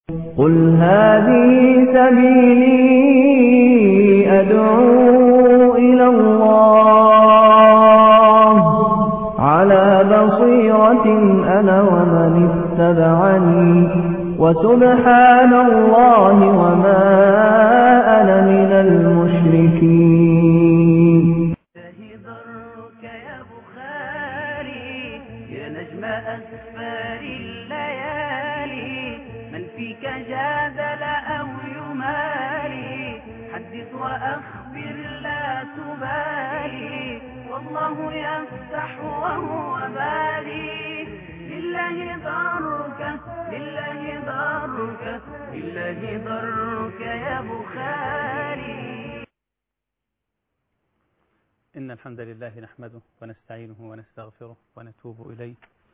قل هذه سبيلي أدعو إلى الله على بصيرة أنا ومن اتبعني وسبحان الله وما أنا من المشركين. ضرك يا بخاري يا نجم أسفار الليالي من فيك جادل أو يماري حدث وأخبر لا تبالي والله يفتح وهو باري لله ضرك لله ضرك لله ضرك يا بخاري. إن الحمد لله نحمده ونستعينه ونستغفره ونتوب إليه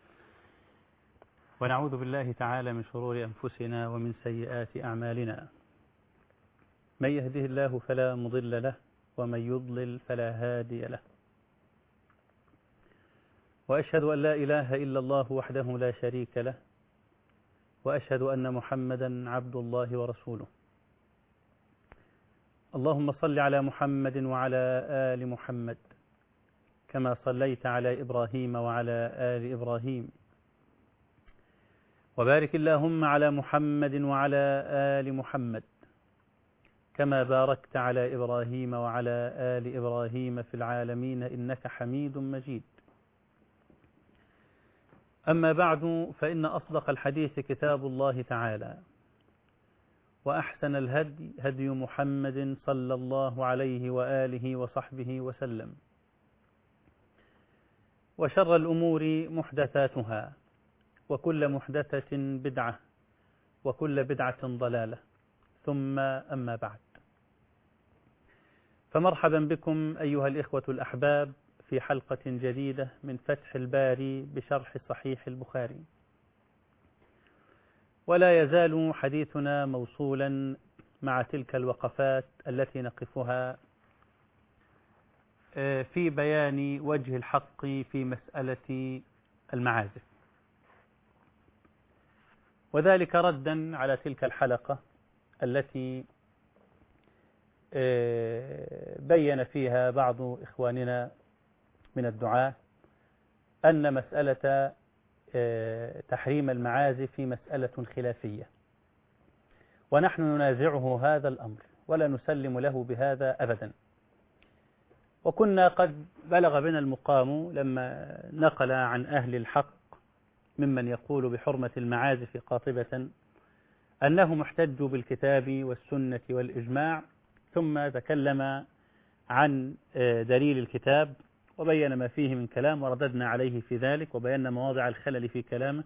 ونعوذ بالله تعالى من شرور أنفسنا ومن سيئات أعمالنا. من يهده الله فلا مضل له ومن يضلل فلا هادي له، وأشهد أن لا إله إلا الله وحده لا شريك له، وأشهد أن محمدا عبد الله ورسوله. اللهم صل على محمد وعلى آل محمد كما صليت على إبراهيم وعلى آل إبراهيم، وبارك اللهم على محمد وعلى آل محمد كما باركت على إبراهيم وعلى آل إبراهيم في العالمين إنك حميد مجيد. أما بعد، فإن أصدق الحديث كتاب الله تعالى، وأحسن الهدي هدي محمد صلى الله عليه وآله وصحبه وسلم، وشر الأمور محدثاتها، وكل محدثة بدعة، وكل بدعة ضلالة، ثم أما بعد. فمرحبا بكم أيها الإخوة الأحباب في حلقة جديدة من فتح الباري بشرح صحيح البخاري. ولا يزال حديثنا موصولا مع تلك الوقفات التي نقفها في بيان وجه الحق في مسألة المعازف، وذلك ردا على تلك الحلقة التي بين فيها بعض إخواننا من الدعاة أن مسألة تحريم المعازف مسألة خلافية، ونحن ننازعه هذا الأمر ولا نسلم له بهذا أبدا. وكنا قد بلغ بنا المقام لما نقل عن أهل الحق ممن يقول بحرمة المعازف قاطبة أنهم احتجوا بالكتاب والسنة والإجماع، ثم تكلم عن دليل الكتاب وبين ما فيه من كلام ورددنا عليه في ذلك وبينا مواضع الخلل في كلامه.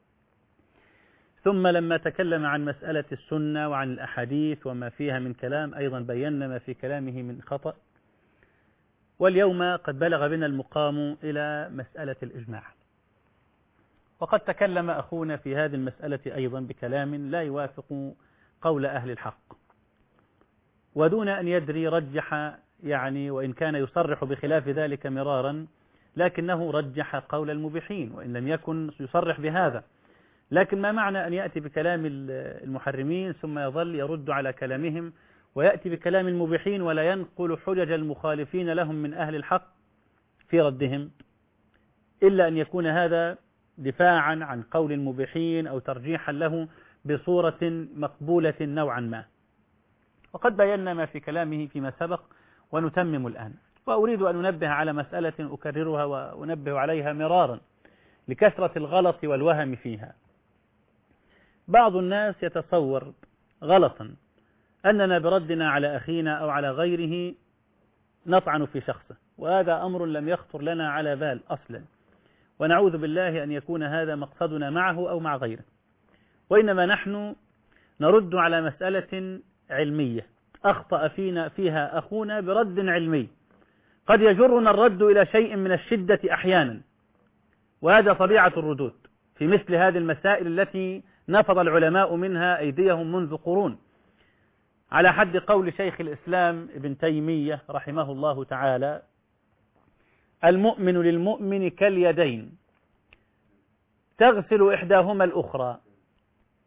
ثم لما تكلم عن مسألة السنة وعن الأحاديث وما فيها من كلام أيضا بينا ما في كلامه من خطأ. واليوم قد بلغ بنا المقام إلى مسألة الإجماع، وقد تكلم أخونا في هذه المسألة أيضا بكلام لا يوافق قول أهل الحق، ودون أن يدري رجح يعني، وإن كان يصرح بخلاف ذلك مرارا، لكنه رجح قول المبيحين وإن لم يكن يصرح بهذا. لكن ما معنى أن يأتي بكلام المحرمين ثم يظل يرد على كلامهم ويأتي بكلام المبيحين ولا ينقل حجج المخالفين لهم من أهل الحق في ردهم، إلا أن يكون هذا دفاعا عن قول المبيحين أو ترجيحا له بصورة مقبولة نوعا ما. وقد بينا ما في كلامه فيما سبق ونتمم الآن. وأريد أن أنبه على مسألة أكررها وأنبه عليها مرارا لكثرة الغلط والوهم فيها. بعض الناس يتصور غلطا أننا بردنا على أخينا أو على غيره نطعن في شخصه، وهذا أمر لم يخطر لنا على بال أصلا، ونعوذ بالله أن يكون هذا مقصدنا معه أو مع غيره. وإنما نحن نرد على مسألة علمية أخطأ فيها أخونا برد علمي، قد يجرنا الرد إلى شيء من الشدة أحيانا، وهذا طبيعة الردود في مثل هذه المسائل التي نفض العلماء منها أيديهم منذ قرون، على حد قول شيخ الإسلام ابن تيمية رحمه الله تعالى: المؤمن للمؤمن كاليدين تغسل إحداهما الأخرى،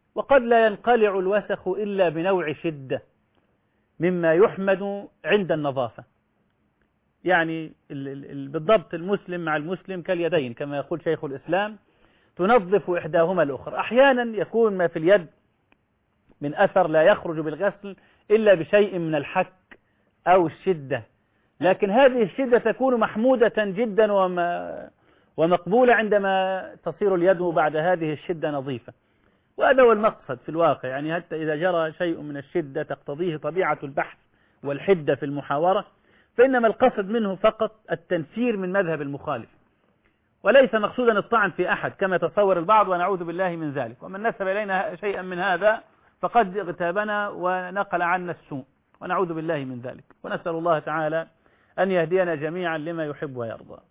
وقد لا ينقلع الوسخ إلا بنوع شدة مما يحمد عند النظافة. يعني بالضبط المسلم مع المسلم كاليدين كما يقول شيخ الإسلام، تنظف إحداهما الأخرى. أحيانا يكون ما في اليد من أثر لا يخرج بالغسل إلا بشيء من الحك أو الشدة، لكن هذه الشدة تكون محمودة جدا ومقبولة عندما تصير اليد بعد هذه الشدة نظيفة. وهذا هو المقصد في الواقع، يعني حتى إذا جرى شيء من الشدة تقتضيه طبيعة البحث والحدة في المحاورة، فإنما القصد منه فقط التنفير من مذهب المخالف، وليس مقصودا الطعن في أحد كما تصور البعض، ونعوذ بالله من ذلك. ومن نسب إلينا شيئا من هذا فقد اغتابنا ونقل عنا السوء، ونعوذ بالله من ذلك، ونسأل الله تعالى أن يهدينا جميعا لما يحب ويرضى.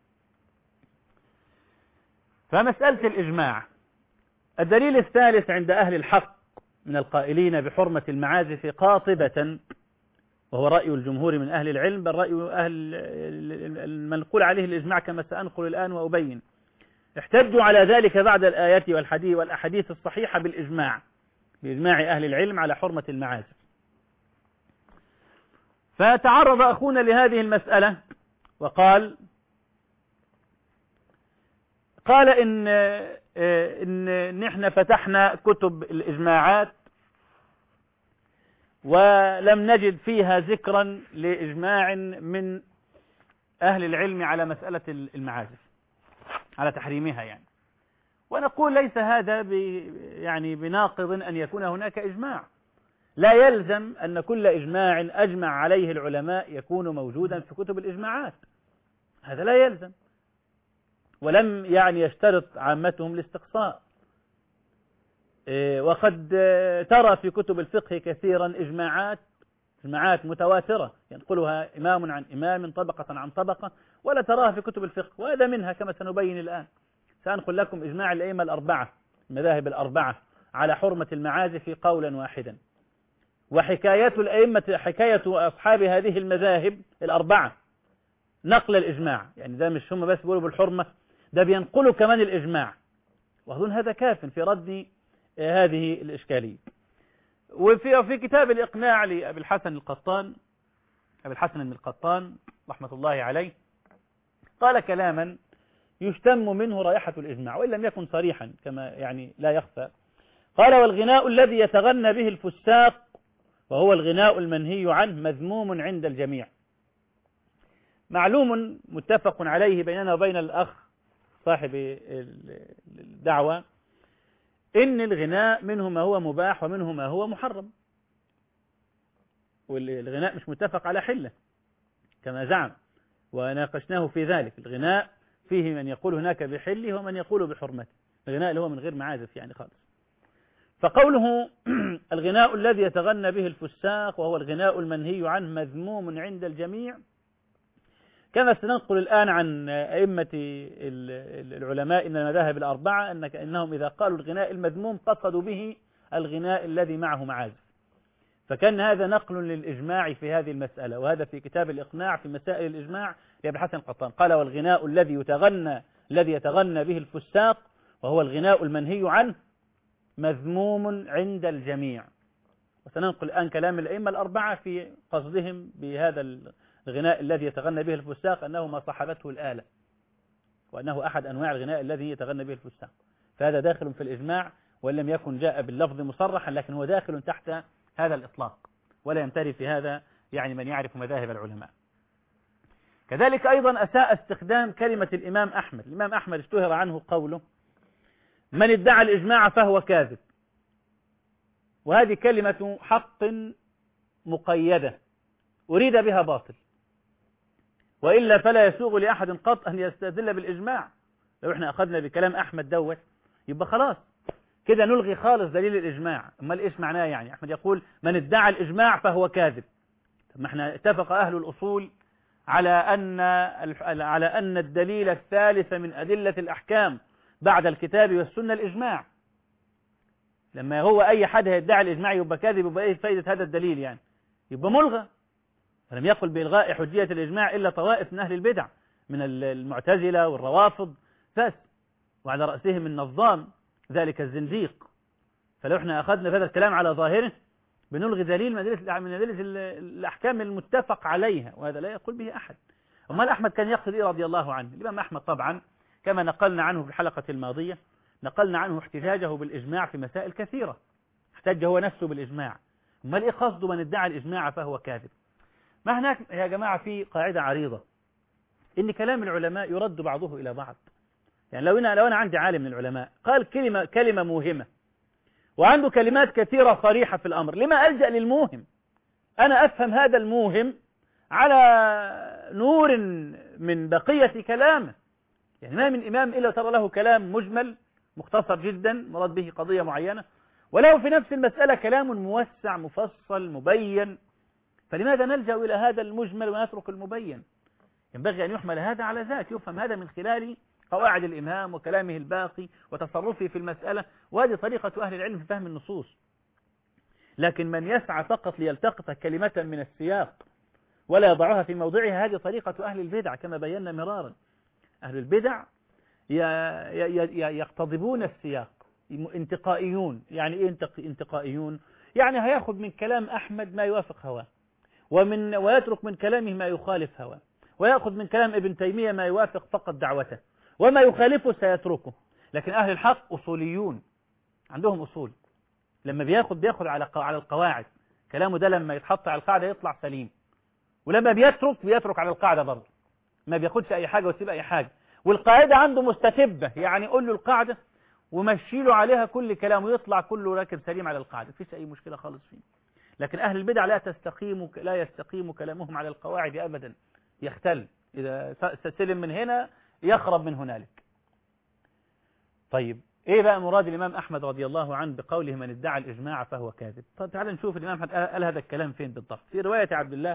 فمسألة الإجماع، الدليل الثالث عند أهل الحق من القائلين بحرمة المعازف قاطبة، وهو رأي الجمهور من أهل العلم، بل رأي أهل المنقول عليه الإجماع كما سأنقل الآن وأبين، احتجوا على ذلك بعد الآيات والأحاديث الصحيحة بإجماع أهل العلم على حرمة المعازف. فتعرض أخونا لهذه المسألة وقال إن نحن فتحنا كتب الإجماعات ولم نجد فيها ذكرا لإجماع من أهل العلم على مسألة المعازف، على تحريمها يعني. ونقول ليس هذا يعني بناقض أن يكون هناك إجماع، لا يلزم أن كل إجماع أجمع عليه العلماء يكون موجودا في كتب الإجماعات، هذا لا يلزم، ولم يعني يشترط عامتهم الاستقصاء. وقد ترى في كتب الفقه كثيرا إجماعات متواترة ينقلها إمام عن إمام طبقة عن طبقة، ولا تراها في كتب الفقه، وهذا منها كما سنبين الآن. سأنقل لكم إجماع الأئمة الأربعة، المذاهب الأربعة، على حرمة المعازف قولا واحدا، وحكاية الأئمة، حكاية أصحاب هذه المذاهب الأربعة نقل الإجماع، يعني ده مش هم بس بيقولوا بالحرمة، ده بينقلوا كمان الإجماع، وأظن هذا كاف في رد هذه الإشكالية. وفي كتاب الإقناع لأبي الحسن بن القطان رحمة الله عليه، قال كلاما يشتم منه رائحة الإجماع وإن لم يكن صريحا كما يعني لا يخفى. قال: والغناء الذي يتغنى به الفساق وهو الغناء المنهي عنه مذموم عند الجميع. معلوم متفق عليه بيننا وبين الأخ صاحب الدعوة إن الغناء منه ما هو مباح ومنه ما هو محرم، والغناء مش متفق على حله كما زعم، وناقشناه في ذلك. الغناء فيه من يقول هناك بحله ومن يقول بحرمته، الغناء اللي هو من غير معازف يعني خالص. فقوله الغناء الذي يتغنى به الفساق وهو الغناء المنهي عنه مذموم عند الجميع، كما سننقل الآن عن أئمة العلماء من المذاهب الأربعة أنهم إذا قالوا الغناء المذموم قصدوا به الغناء الذي معه معازف، فكان هذا نقل للإجماع في هذه المسألة، وهذا في كتاب الإقناع في مسائل الإجماع لأبي الحسن القطان. قال: والغناء الذي يتغنى به الفساق وهو الغناء المنهي عنه مذموم عند الجميع. وسننقل الآن كلام الأئمة الأربعة في قصدهم بهذا الغناء الذي يتغنى به الفساق أنه ما صاحبته الآلة، وأنه أحد أنواع الغناء الذي يتغنى به الفساق، فهذا داخل في الإجماع وإن لم يكن جاء باللفظ مصرحا، لكن هو داخل تحت هذا الإطلاق، ولا يمتري في هذا يعني من يعرف مذاهب العلماء. كذلك أيضا أساء استخدام كلمة الإمام أحمد. الإمام أحمد اشتهر عنه قوله: من ادعى الإجماع فهو كاذب، وهذه كلمة حق مقيدة أريد بها باطل، وإلا فلا يسوغ لأحد قط أن يستدل بالإجماع. لو احنا أخذنا بكلام أحمد دوت يبقى خلاص كده نلغي خالص دليل الإجماع. أمال إيش معناه؟ يعني أحمد يقول من ادعى الإجماع فهو كاذب. طب ما احنا اتفق أهل الأصول على أن الدليل الثالث من أدلة الأحكام بعد الكتاب والسنة الإجماع. لما هو أي حد يدعي الإجماع يبقى كاذب، يبقى إيه فايدة هذا الدليل؟ يعني يبقى ملغى. ولم يقل بإلغاء حجية الإجماع إلا طوائف من أهل البدع من المعتزلة والروافض بس، وعلى رأسهم النظام ذلك الزنديق فلو احنا أخذنا هذا الكلام على ظاهره بنلغي دليل من أدلة الأحكام المتفق عليها، وهذا لا يقول به أحد. أمال أحمد كان يقصد إيه رضي الله عنه؟ الإمام أحمد طبعا كما نقلنا عنه في الحلقة الماضية، نقلنا عنه احتجاجه بالإجماع في مسائل كثيرة، احتج هو نفسه بالإجماع. أمال إيه قصده من ادعى الإجماع فهو كاذب؟ ما هناك يا جماعة في قاعدة عريضة إن كلام العلماء يرد بعضه إلى بعض. يعني لو أنا عندي عالم من العلماء قال كلمة موهمة وعنده كلمات كثيرة صريحة في الأمر، لما ألجأ للموهم؟ أنا أفهم هذا الموهم على نور من بقية كلامه. يعني ما من إمام إلا ترى له كلام مجمل مختصر جدا مراد به قضية معينة، وله في نفس المسألة كلام موسع مفصل مبين، فلماذا نلجأ إلى هذا المجمل ونترك المبين؟ ينبغي أن يحمل هذا على ذاك، يفهم هذا من خلال قواعد الإمام وكلامه الباقي وتصرفه في المسألة، وهذه طريقة أهل العلم في فهم النصوص. لكن من يسعى فقط ليلتقط كلمة من السياق ولا يضعها في موضعها، هذه طريقة أهل البدع كما بينا مرارا. أهل البدع يقتضبون السياق، انتقائيون. يعني إيه انتقائيون؟ يعني هياخذ من كلام أحمد ما يوافق هواه، ويترك من كلامه ما يخالف هواه، ويأخذ من كلام ابن تيمية ما يوافق فقط دعوته، وما يخالفه سيتركه. لكن أهل الحق أصوليون، عندهم أصول، لما بياخذ على القواعد، كلامه ده لما يتحط على القاعدة يطلع سليم، ولما بيترك على القاعدة برضه، ما بياخدش أي حاجة ويسيب أي حاجة، والقاعدة عنده مستتبة، يعني قول له القاعدة ومشي له عليها كل كلام ويطلع كله راكب سليم على القاعدة، مفيش أي مشكلة خالص فيه. لكن أهل البدع لا يستقيم كلامهم على القواعد أبدا، يختل، إذا سلم من هنا يخرب من هنالك. طيب إيه بقى مراد الإمام أحمد رضي الله عنه بقوله من ادعى الإجماع فهو كاذب؟ طيب تعال نشوف الإمام أحمد قال هذا الكلام فين بالضبط. في رواية عبد الله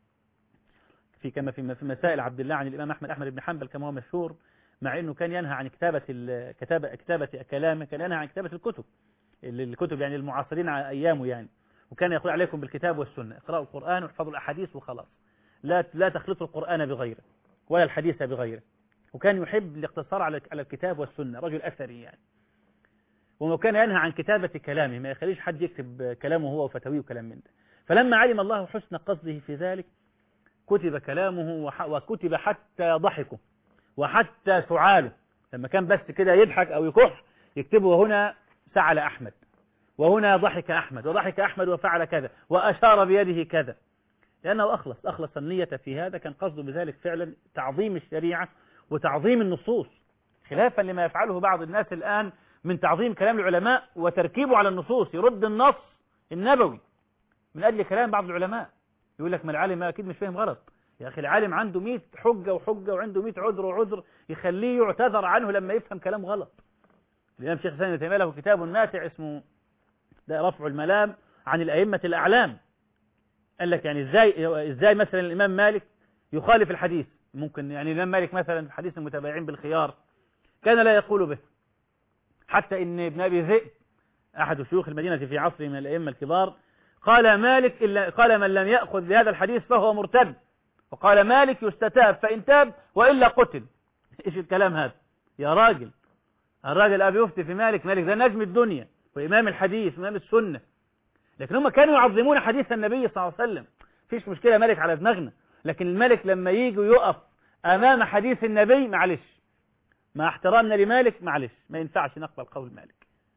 كما في مسائل عبد الله عن الإمام أحمد بن حنبل كما هو مشهور، مع أنه كان ينهى عن كتابة كلامه، كان ينهى عن كتابة الكتب يعني المعاصرين على أيامه يعني، وكان يقول عليكم بالكتاب والسنة، اقرأوا القرآن واحفظوا الأحاديث وخلاص، لا تخلطوا القرآن بغيره ولا الحديث بغيره. وكان يحب الاقتصار على الكتاب والسنة، رجل أثري يعني. وكان ينهى عن كتابة كلامه، ما يخليش حد يكتب كلامه هو وفتاويه وكلام من ده. فلما علم الله حسن قصده في ذلك كتب كلامه وكتب حتى ضحكه وحتى سعاله، لما كان بس كده يضحك أو يكح يكتبه هنا سعل أحمد، وهنا ضحك أحمد، وضحك أحمد وفعل كذا، وأشار بيده كذا، لأنه أخلص النية في هذا. كان قصده بذلك فعلا تعظيم الشريعة وتعظيم النصوص، خلافا لما يفعله بعض الناس الآن من تعظيم كلام العلماء وتركيبه على النصوص، يرد النص النبوي من أجل كلام بعض العلماء. يقول لك ما العالم أكيد مش فاهم غلط، يا أخي العالم عنده 100 حجة وعنده 100 عذر يخليه يعتذر عنه لما يفهم كلام غلط. الإمام شيخ الإسلام ابن تيمية له كتاب ماتع اسمه رفع الملام عن الأئمة الأعلام. قال لك يعني إزاي مثلا الإمام مالك يخالف الحديث؟ ممكن يعني الإمام مالك مثلا في حديث المتبايعين بالخيار كان لا يقول به، حتى إن ابن أبي ذئب أحد شيوخ المدينة في عصره من الأئمة الكبار قال قال من لم يأخذ بهذا الحديث فهو مرتد، وقال مالك يستتاب فإن تاب وإلا قتل. إيش الكلام هذا يا راجل؟ الراجل أبي يفتي في مالك ده نجم الدنيا وإمام الحديث وإمام السنة، لكن هم كانوا يعظمون حديث النبي صلى الله عليه وسلم. فيش مشكلة مالك على دماغنا، لكن الملك لما يجي يقف أمام حديث النبي معلش، مع احترامنا لمالك معلش ما ينفعش نقبل قول مالك.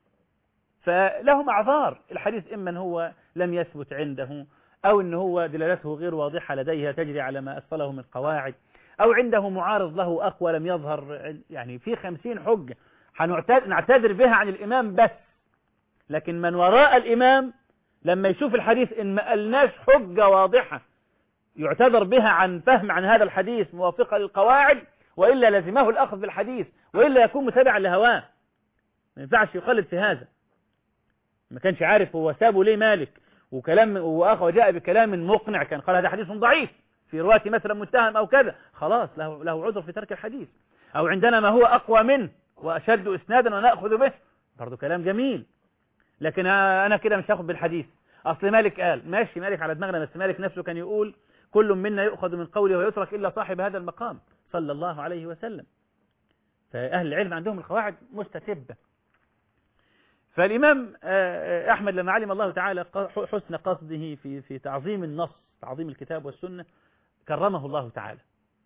فلهم أعذار، الحديث إما هو لم يثبت عنده، أو إن هو دلالته غير واضحة لديها تجري على ما أصله من قواعد، أو عنده معارض له أقوى لم يظهر، يعني في 50 حجة نعتذر بها عن الإمام بس. لكن من وراء الإمام لما يشوف الحديث إن ما قلناش حجة واضحة يعتذر بها عن فهم عن هذا الحديث موافقة للقواعد، وإلا لزمه الأخذ بالحديث، وإلا يكون متابعا لهواه. ما ينفعش يقلد في هذا. ما كانش عارف هو سابه ليه مالك وجاء بكلام مقنع، كان قال هذا حديث ضعيف في رواية مثلا متهم أو كذا، خلاص له عذر في ترك الحديث. أو عندنا ما هو أقوى منه وأشد إسنادا ونأخذ به، برضو كلام جميل. لكن أنا كده مش هاخد بالحديث، أصل مالك قال ماشي، مالك على دماغنا، بس مالك نفسه كان يقول كل منا يؤخذ من قوله ويترك إلا صاحب هذا المقام صلى الله عليه وسلم. فأهل العلم عندهم القواعد مستتبة. فالإمام أحمد لما علم الله تعالى حسن قصده في تعظيم النص، تعظيم الكتاب والسنة، كرمه الله تعالى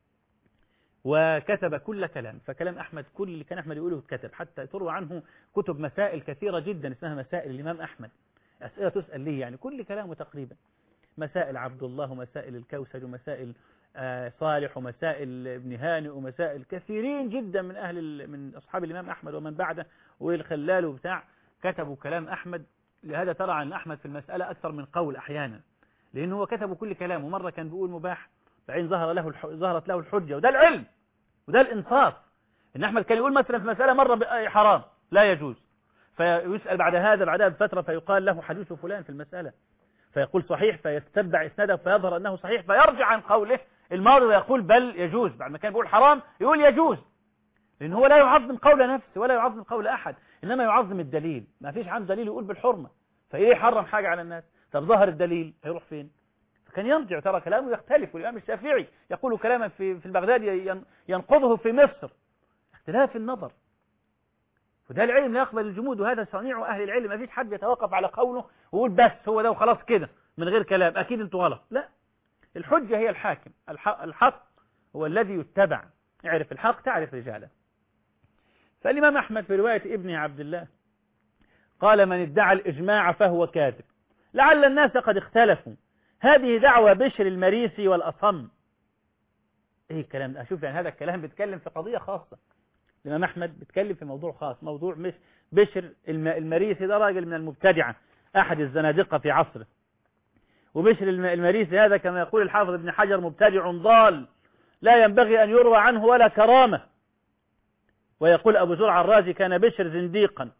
وكتب كل كلام. فكلام أحمد كل اللي كان أحمد يقوله كتب، حتى تروى عنه كتب مسائل كثيرة جدا اسمها مسائل الإمام أحمد، أسئلة تسأل ليه يعني، كل كلامه تقريبا مسائل عبد الله ومسائل الكوثر ومسائل صالح ومسائل ابن هانئ ومسائل كثيرين جدا من أصحاب الإمام أحمد ومن بعده والخلال وبتاع كتبوا كلام أحمد. لهذا ترى عن أحمد في المسألة أكثر من قول أحيانا، لأنه هو كتبوا كل كلامه. مرة كان بيقول مباح بعدين ظهرت له الحجة، وده العلم وده الإنصاف. إن أحمد كان يقول مثلا في مسألة مرة حرام لا يجوز، فيسأل بعد هذا بعدها بفترة فيقال له حديث فلان في المسألة، فيقول صحيح، فيتتبع إسناده فيظهر أنه صحيح، فيرجع عن قوله الماضي ويقول بل يجوز. بعد ما كان بيقول حرام يقول يجوز، لأن هو لا يعظم قول نفسه ولا يعظم قول أحد، إنما يعظم الدليل. ما فيش عنده دليل يقول بالحرمة، فإيه يحرم حاجة على الناس؟ طب ظهر الدليل هيروح فين؟ فكان يرجع، ترى كلامه يختلف. والإمام الشافعي يقول كلاما في البغداد ينقضه في مصر، اختلاف النظر. وده العلم لا يقبل الجمود، وهذا صنيع أهل العلم. ما فيش حد يتوقف على قوله ويقول بس هو ده وخلاص كده من غير كلام، أكيد انتوا غلط. لا، الحجة هي الحاكم، الحق هو الذي يتبع. اعرف الحق تعرف رجاله. فالإمام أحمد في رواية ابنه عبد الله قال من ادعى الإجماع فهو كاذب، لعل الناس قد اختلفوا، هذه دعوة بشر المريسي والأصم. ايه الكلام ده؟ اشوف يعني هذا الكلام بيتكلم في قضية خاصة. الإمام أحمد بيتكلم في موضوع خاص، موضوع مش بشر المريسي ده راجل من المبتدعة، أحد الزنادقة في عصره. وبشر المريسي هذا كما يقول الحافظ ابن حجر مبتدع ضال لا ينبغي أن يروى عنه ولا كرامة. ويقول أبو زرع الرازي كان بشر زنديقا.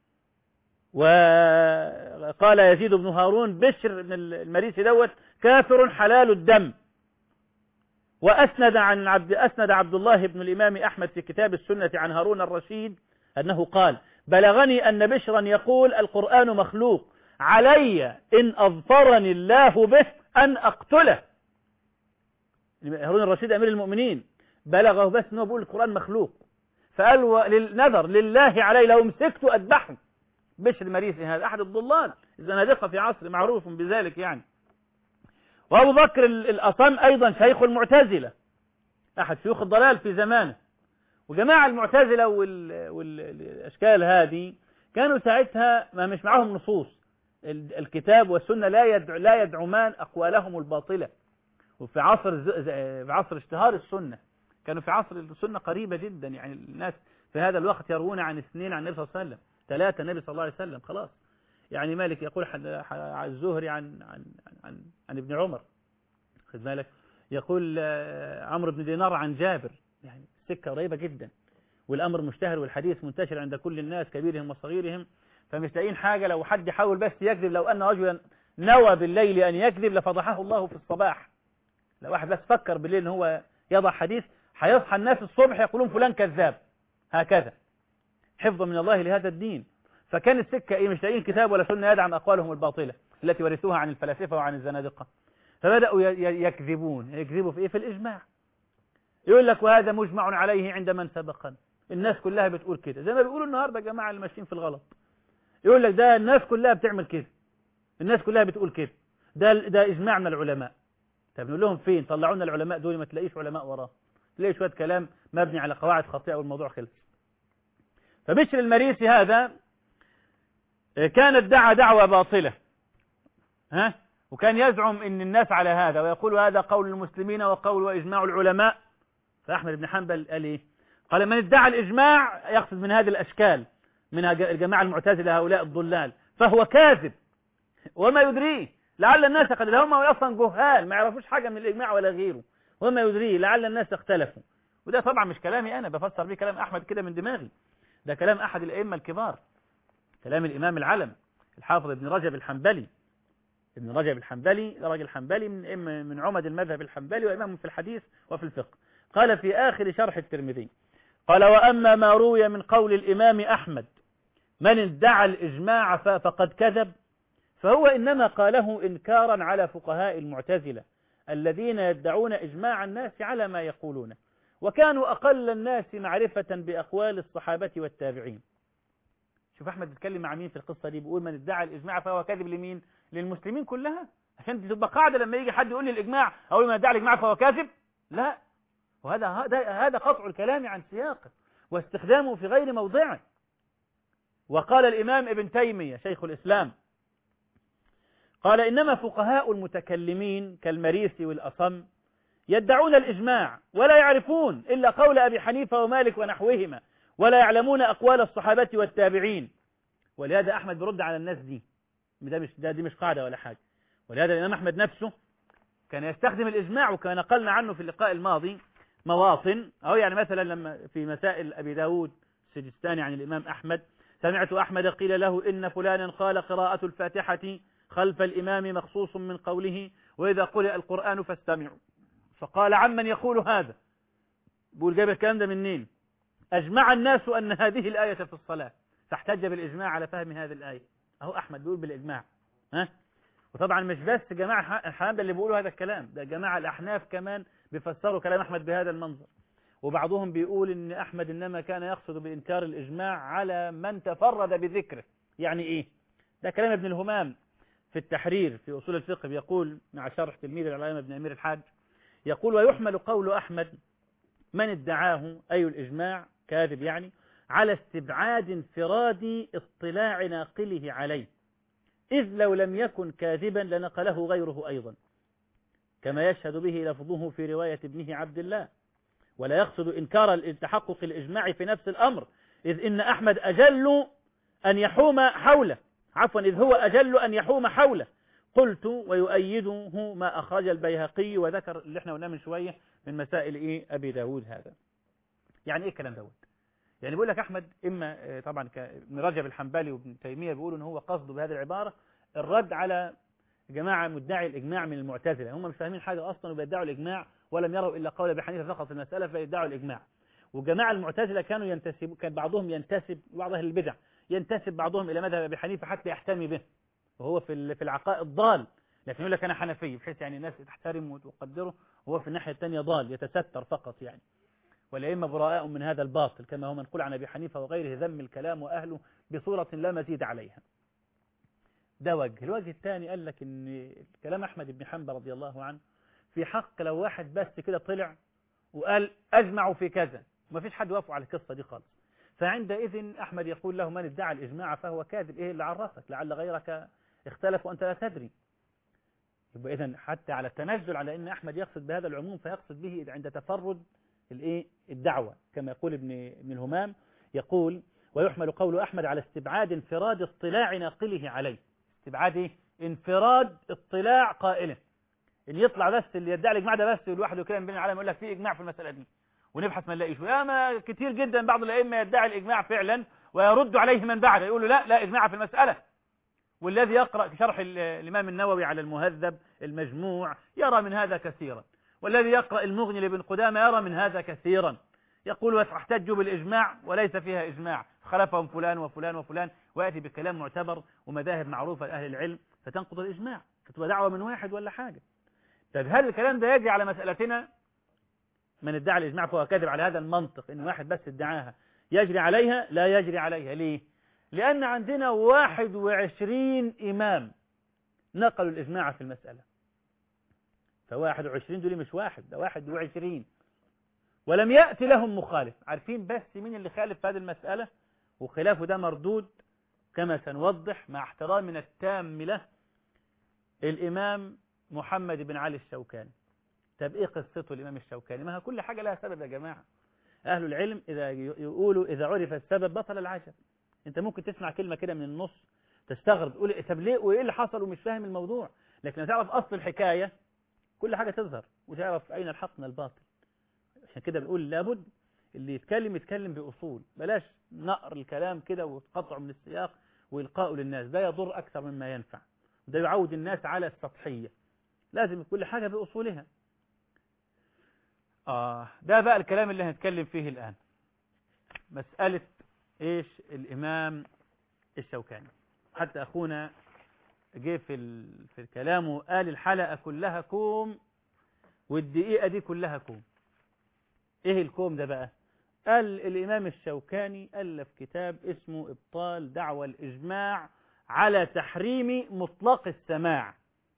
وقال يزيد بن هارون بشر بن المريسي دوت كافر حلال الدم. وأسند عبد الله بن الإمام أحمد في كتاب السنة عن هارون الرشيد أنه قال بلغني أن بشرا يقول القرآن مخلوق، علي إن أظفرني الله به أن أقتله. هارون الرشيد أمير المؤمنين بلغه بس أنه بيقول القرآن مخلوق، فقال للنذر لله علي لو مسكت أذبحه. بشر مريسي هذا أحد الضلال الزنادقة في عصر معروف بذلك يعني. وأبو بكر الأصم أيضا شيخ المعتزلة، أحد شيوخ الضلال في زمانه. وجماعة المعتزلة والأشكال هذه كانوا ساعتها ما مش معهم نصوص الكتاب والسنة، لا يدعمان أقوالهم الباطلة. وفي عصر اشتهار السنة، كانوا في عصر السنة قريبة جدا، يعني الناس في هذا الوقت يروون عن 2 عن النبي صلى الله عليه وسلم، 3 النبي صلى الله عليه وسلم خلاص. يعني مالك يقول الزهري عن ابن عمر، خد بالك، يقول عمرو بن دينار عن جابر، يعني السكة قريبة جدا، والأمر مشتهر والحديث منتشر عند كل الناس كبيرهم وصغيرهم. فمش لاقيين حاجة، لو حد حاول بس يكذب، لو أن رجلا نوى بالليل أن يكذب لفضحه الله في الصباح. لو واحد بس فكر بالليل أن هو يضع حديث هيصحى الناس الصبح يقولون فلان كذاب، هكذا حفظا من الله لهذا الدين. فكان السكة إيه؟ مش لاقيين كتاب ولا سنة يدعم أقوالهم الباطلة التي ورثوها عن الفلاسفة وعن الزنادقة. فبدأوا يكذبوا في إيه؟ في الإجماع. يقول لك وهذا مجمع عليه عند من سبقنا، الناس كلها بتقول كده، زي ما بيقولوا النهارده يا جماعة اللي ماشيين في الغلط. يقول لك ده الناس كلها بتعمل كده، الناس كلها بتقول كده، ده إجماع من العلماء. طب نقول لهم فين؟ طلعوا لنا العلماء دول، ما تلاقيش علماء وراه، تلاقي شوية كلام مبني على قواعد خاطئة والموضوع خلص. فبشر المريسي هذا كان ادعى دعوة باطلة، وكان يزعم ان الناس على هذا، ويقول هذا قول المسلمين وقول وإجماع العلماء. فأحمد بن حنبل قال ايه؟ قال من ادعى الإجماع، يقصد من هذه الأشكال، من الجماعة المعتزلة هؤلاء الضلال، فهو كاذب وما يدريه، لعل الناس قد هم اصلا جهال ما يعرفوش حاجة من الإجماع ولا غيره، وما يدريه لعل الناس اختلفوا. وده طبعا مش كلامي أنا، بفسر به كلام أحمد كده من دماغي، ده كلام أحد الأئمة الكبار، كلام الإمام العلم الحافظ ابن رجب الحنبلي. ابن رجب الحنبلي راجل حنبلي من عمد المذهب الحنبلي، وإمام في الحديث وفي الفقه. قال في آخر شرح الترمذي قال وأما ما روي من قول الإمام أحمد من ادعى الإجماع فقد كذب، فهو إنما قاله إنكارا على فقهاء المعتزلة الذين يدعون إجماع الناس على ما يقولون، وكانوا أقل الناس معرفة بأقوال الصحابة والتابعين. شوف أحمد بيتكلم مع مين في القصة دي، بيقول من ادعى الإجماع فهو كاذب لمين؟ للمسلمين كلها، عشان تبقى قاعدة لما يجي حد يقول لي الإجماع أقول من ادعى الإجماع فهو كاذب. لا، وهذا قطع الكلام عن سياقه واستخدامه في غير موضعه. وقال الإمام ابن تيمية شيخ الإسلام قال إنما فقهاء المتكلمين كالمريسي والأصم يدعون الإجماع ولا يعرفون إلا قول أبي حنيفة ومالك ونحوهما، ولا يعلمون أقوال الصحابة والتابعين. ولهذا أحمد برد على الناس دي مش قاعدة ولا حاجة. ولهذا الإمام أحمد نفسه كان يستخدم الإجماع، وكما نقلنا عنه في اللقاء الماضي مواطن، أو يعني مثلا لما في مسائل أبي داود السجستاني عن الإمام أحمد سمعت أحمد قيل له إن فلانا قال قراءة الفاتحة خلف الإمام مخصوص من قوله وإذا قرئ القرآن فاستمعوا، فقال عمن يقول هذا؟ بقول جايب الكلام ده منين؟ أجمع الناس أن هذه الآية في الصلاة، فاحتج بالإجماع على فهم هذه الآية. أهو أحمد بيقول بالإجماع. وطبعا مش بس جماعة الحنابلة اللي بيقولوا هذا الكلام، ده جماعة الأحناف كمان بيفسروا كلام أحمد بهذا المنظر. وبعضهم بيقول إن أحمد إنما كان يقصد بإنكار الإجماع على من تفرد بذكره. يعني إيه؟ ده كلام ابن الهمام في التحرير في أصول الفقه، بيقول مع شرح تلميذ العلامة ابن أمير الحاج، يقول ويحمل قول أحمد من ادعاه أي الإجماع كاذب يعني على استبعاد انفراد اطلاع ناقله عليه، إذ لو لم يكن كاذبا لنقله غيره أيضا، كما يشهد به لفظه في رواية ابنه عبد الله. ولا يقصد إنكار تحقق الإجماع في نفس الأمر، إذ إن أحمد أجل أن يحوم حوله، إذ هو أجل أن يحوم حوله. قلت ويؤيده ما أخرج البيهقي، وذكر اللي احنا قلناه من شوية من مسائل أبي داود. هذا يعني إيه كلام داود؟ يعني بيقول لك أحمد إما طبعا ابن رجب الحنبلي وابن تيمية بيقولوا إن هو قصده بهذه العبارة الرد على جماعة مدعي الإجماع من المعتزلة، هم مش فاهمين حاجة أصلا وبيدعوا الإجماع ولم يروا إلا قول أبي حنيفة فقط في المسألة فيدعوا الإجماع. وجماعة المعتزلة كان بعضهم ينتسب، بعض أهل البدع ينتسب بعضهم إلى مذهب أبي حنيفة حتى يحتمي به، وهو في العقائد ضال، لكن يقول لك أنا حنفي بحيث يعني الناس تحترم وتقدره، وهو في الناحية الثانية ضال يتستر فقط يعني. والأئمة براء من هذا الباطل، كما هو منقول عن أبي حنيفة وغيره ذم الكلام وأهله بصورة لا مزيد عليها. ده وجه. الوجه الثاني قال لك إن كلام أحمد بن حنبل رضي الله عنه في حق لو واحد بس كده طلع وقال أجمعوا في كذا، وما فيش حد وافق على القصة دي خالص، فعندئذ أحمد يقول له من ادعى الإجماع فهو كاذب. إيه اللي عرفك؟ لعل غيرك اختلف وأنت لا تدري. يبقى إذن حتى على التنزل على أن أحمد يقصد بهذا العموم فيقصد به عند تفرد الدعوة، كما يقول ابن الهمام، يقول ويحمل قول أحمد على استبعاد انفراد اطلاع ناقله عليه. استبعاد انفراد اطلاع قائله، ان يطلع بس اللي يدعي الاجماع ده بس والواحد يكلم بين العالم يقول لك في اجماع في المسألة دي، ونبحث ما نلاقيش. وياما كتير جدا بعض الائمه يدعي الاجماع فعلا ويرد عليه من بعده، يقول له لا اجماع في المسألة. والذي يقرأ في شرح الإمام النووي على المهذب المجموع يرى من هذا كثيرا، والذي يقرأ المغني لابن قدامة يرى من هذا كثيرا. يقول واحتجوا بالإجماع وليس فيها إجماع، خلفهم فلان وفلان وفلان، ويأتي بكلام معتبر ومذاهب معروفة لأهل العلم فتنقض الإجماع، فتبقى دعوة من واحد ولا حاجة. طيب هل الكلام ده يجري على مسألتنا؟ من ادعى الإجماع فهو كاذب على هذا المنطق، إن واحد بس ادعاها يجري عليها؟ لا يجري عليها. ليه؟ لأن عندنا 21 إمام نقلوا الإجماع في المسألة. ف21 دول مش واحد، ده 21 ولم يأتي لهم مخالف. عارفين بس مين اللي خالف في هذه المسألة؟ وخلافه ده مردود كما سنوضح مع احترامنا التام له، الإمام محمد بن علي الشوكاني. طب إيه قصته الإمام الشوكاني؟ ما كل حاجة لها سبب يا جماعة. أهل العلم إذا يقولوا إذا عرف السبب بطل العجب. أنت ممكن تسمع كلمة كده من النص تستغرب تقول طب ليه وإيه اللي حصل ومش فاهم الموضوع، لكن تعرف أصل الحكاية كل حاجة تظهر وتعرف أين الحق من الباطل. عشان كده بنقول لابد اللي يتكلم بأصول، بلاش نقر الكلام كده وتقطعه من السياق وإلقاءه للناس، ده يضر أكثر مما ينفع، وده يعود الناس على السطحية. لازم كل حاجة بأصولها. ده بقى الكلام اللي هنتكلم فيه الآن، مسألة إيش الإمام الشوكاني. حتى أخونا جه في الكلام وقال الحلقة كلها كوم والدقيقة دي كلها كوم. إيه الكوم ده بقى؟ قال الإمام الشوكاني ألف كتاب اسمه إبطال دعوى الإجماع على تحريم مطلق السماع.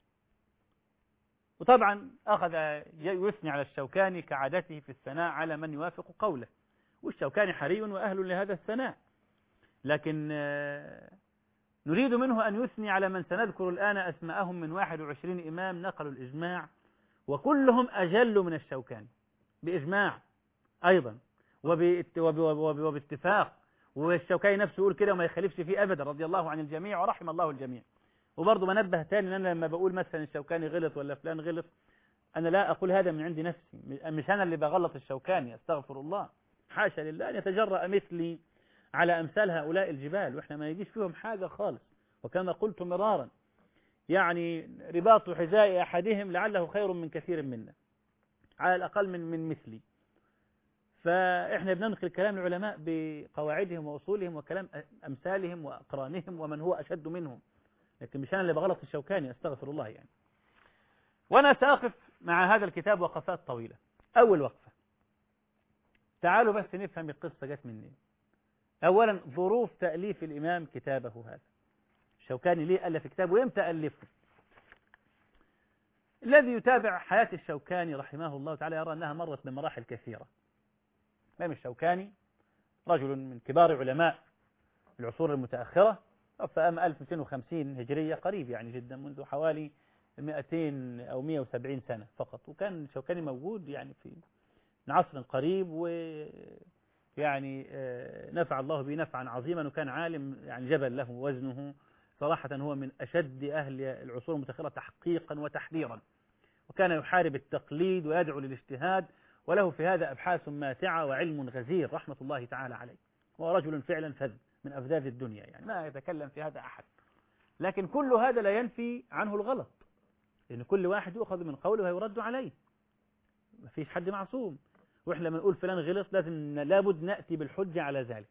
وطبعا أخذ يثني على الشوكاني كعادته في الثناء على من يوافق قوله، والشوكاني حري وأهل لهذا الثناء، لكن نريد منه أن يثني على من سنذكر الآن أسماءهم من 21 إمام نقلوا الإجماع، وكلهم أجل من الشوكاني بإجماع أيضا وباتفاق، والشوكاني نفسه يقول كده وما يخالفش فيه أبدا، رضي الله عن الجميع ورحم الله الجميع. وبرضه منبه تاني أن أنا لما بقول مثلا الشوكاني غلط ولا فلان غلط، أنا لا أقول هذا من عند نفسي، مش أنا اللي بغلط الشوكاني، أستغفر الله، حاشا لله أن يتجرأ مثلي على أمثال هؤلاء الجبال، وإحنا ما يجيش فيهم حاجة خالص. وكما قلت مرارا، يعني رباط حذاء أحدهم لعله خير من كثير منا، على الأقل من مثلي. فإحنا بننقل كلام العلماء بقواعدهم وأصولهم وكلام أمثالهم وأقرانهم ومن هو أشد منهم، لكن مش أنا اللي بغلط الشوكاني، أستغفر الله يعني. وأنا سأقف مع هذا الكتاب وقفات طويلة. أول وقفة، تعالوا بس نفهم القصة جت منين. أولا ظروف تأليف الإمام كتابه هذا. الشوكاني ليه ألف كتاب ويمتى ألفه؟ الذي يتابع حياة الشوكاني رحمه الله تعالى يرى أنها مرت بمراحل كثيرة. الإمام الشوكاني رجل من كبار علماء العصور المتأخرة، في عام 1250 هجرية، قريب يعني جدا، منذ حوالي 200 أو 170 سنة فقط. وكان الشوكاني موجود يعني في عصر قريب، ويعني نفع الله به نفعا عظيما، وكان عالم يعني جبل له وزنه صراحة. هو من أشد أهل العصور المتأخرة تحقيقا وتحذيرا، وكان يحارب التقليد ويدعو للاجتهاد، وله في هذا أبحاث ماتعة وعلم غزير رحمة الله تعالى عليه. هو رجل فعلا فذ من أفذاذ الدنيا، يعني ما يتكلم في هذا أحد. لكن كل هذا لا ينفي عنه الغلط، لأن كل واحد يؤخذ من قوله ويرد عليه، ما فيش حد معصوم. وإحنا لما نقول فلان غلط لابد نأتي بالحجة على ذلك،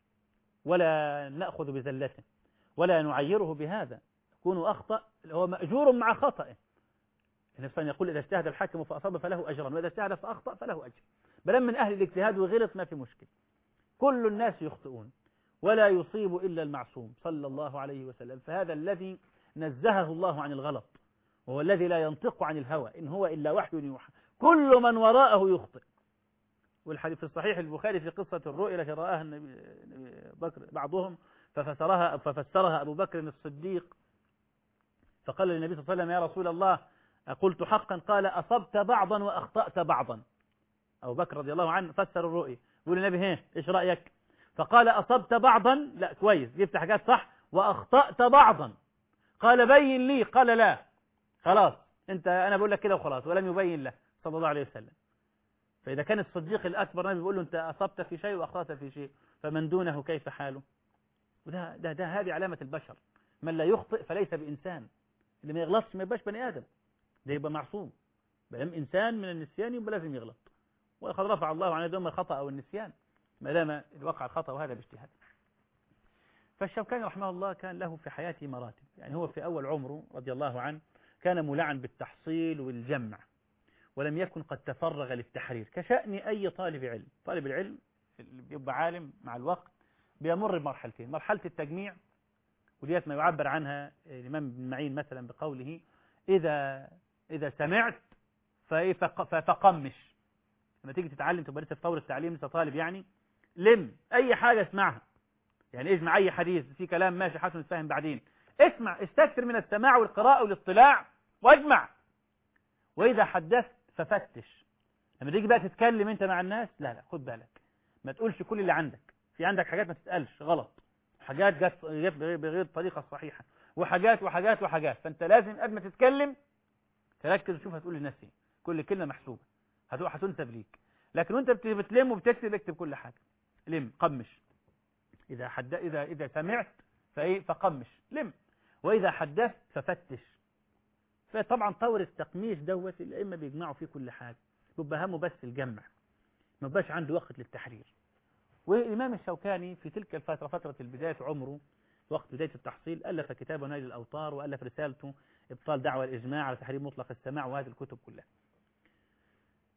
ولا نأخذ بزلته، ولا نعيره بهذا. يكون أخطأ هو مأجور مع خطأه. النبي صلى الله عليه وسلم يقول إذا اجتهد الحاكم فأصاب فله أجرا، وإذا اجتهد فأخطأ فله أجر. بل من أهل الاجتهاد وغلط ما في مشكلة. كل الناس يخطئون ولا يصيب إلا المعصوم صلى الله عليه وسلم، فهذا الذي نزهه الله عن الغلط، وهو الذي لا ينطق عن الهوى، إن هو إلا وحي يوحى، كل من وراءه يخطئ. والحديث في الصحيح البخاري في قصة الرؤيا التي رآها النبي بكر بعضهم ففسرها أبو بكر الصديق، فقال للنبي صلى الله عليه وسلم يا رسول الله قلت حقا؟ قال أصبت بعضا وأخطأت بعضا. أبو بكر رضي الله عنه فسر الرؤيا، يقول النبي إيش رأيك؟ فقال أصبت بعضا، لا كويس جبت حاجات صح، وأخطأت بعضا. قال بين لي، قال لا، خلاص أنا بقول لك كده وخلاص، ولم يبين له صلى الله عليه وسلم. فإذا كان الصديق الأكبر النبي بيقول له أنت أصبت في شيء وأخطأت في شيء، فمن دونه كيف حاله؟ وده هذه علامة البشر، من لا يخطئ فليس بإنسان، اللي ما يغلطش ما يبقاش بني آدم، ده يبقى معصوم. بل إنسان من النسيان يبقى لازم يغلط، وقد رفع الله عن يدهم الخطأ أو النسيان ما دام وقع الخطأ، وهذا باجتهاد. فالشوكاني رحمه الله كان له في حياته مراتب. يعني هو في أول عمره رضي الله عنه كان مولعا بالتحصيل والجمع، ولم يكن قد تفرغ للتحرير، كشأن أي طالب علم. طالب العلم اللي بيبقى عالم مع الوقت بيمر بمرحلتين: مرحلة التجميع، وديت ما يعبر عنها الإمام ابن معين مثلا بقوله إذا سمعت فقمش. لما تيجي تتعلم تبقى لسه في طور التعليم، لسه طالب يعني، لم أي حاجة اسمعها، يعني اجمع أي حديث في كلام ماشي حسن تفهم بعدين، اسمع، استكثر من السماع والقراءة والاطلاع واجمع. وإذا حدثت ففتش. لما تيجي بقى تتكلم أنت مع الناس، لا خد بالك، ما تقولش كل اللي عندك، في عندك حاجات ما تتقالش غلط، حاجات جت بغير الطريقة الصحيحة، وحاجات. فأنت لازم قبل ما تتكلم تركز وشوف هتقول للناس ايه، كل كلمة محسوبة هتنسب ليك. لكن وانت بتلم وبتكتب، اكتب كل حاجة، لم، قمش. إذا سمعت فقمش، لم. وإذا حدثت ففتش. فطبعا طور التقميش دوت الأئمة بيجمعوا فيه كل حاجة، بيبقى همه بس الجمع، ما بقاش عنده وقت للتحرير. والإمام الشوكاني في تلك الفترة، فترة البداية عمره، وقت بداية التحصيل، ألف كتابه نيل الأوطار، وألف رسالته إبطال دعوى الإجماع على تحريم مطلق السماع، وهذه الكتب كلها.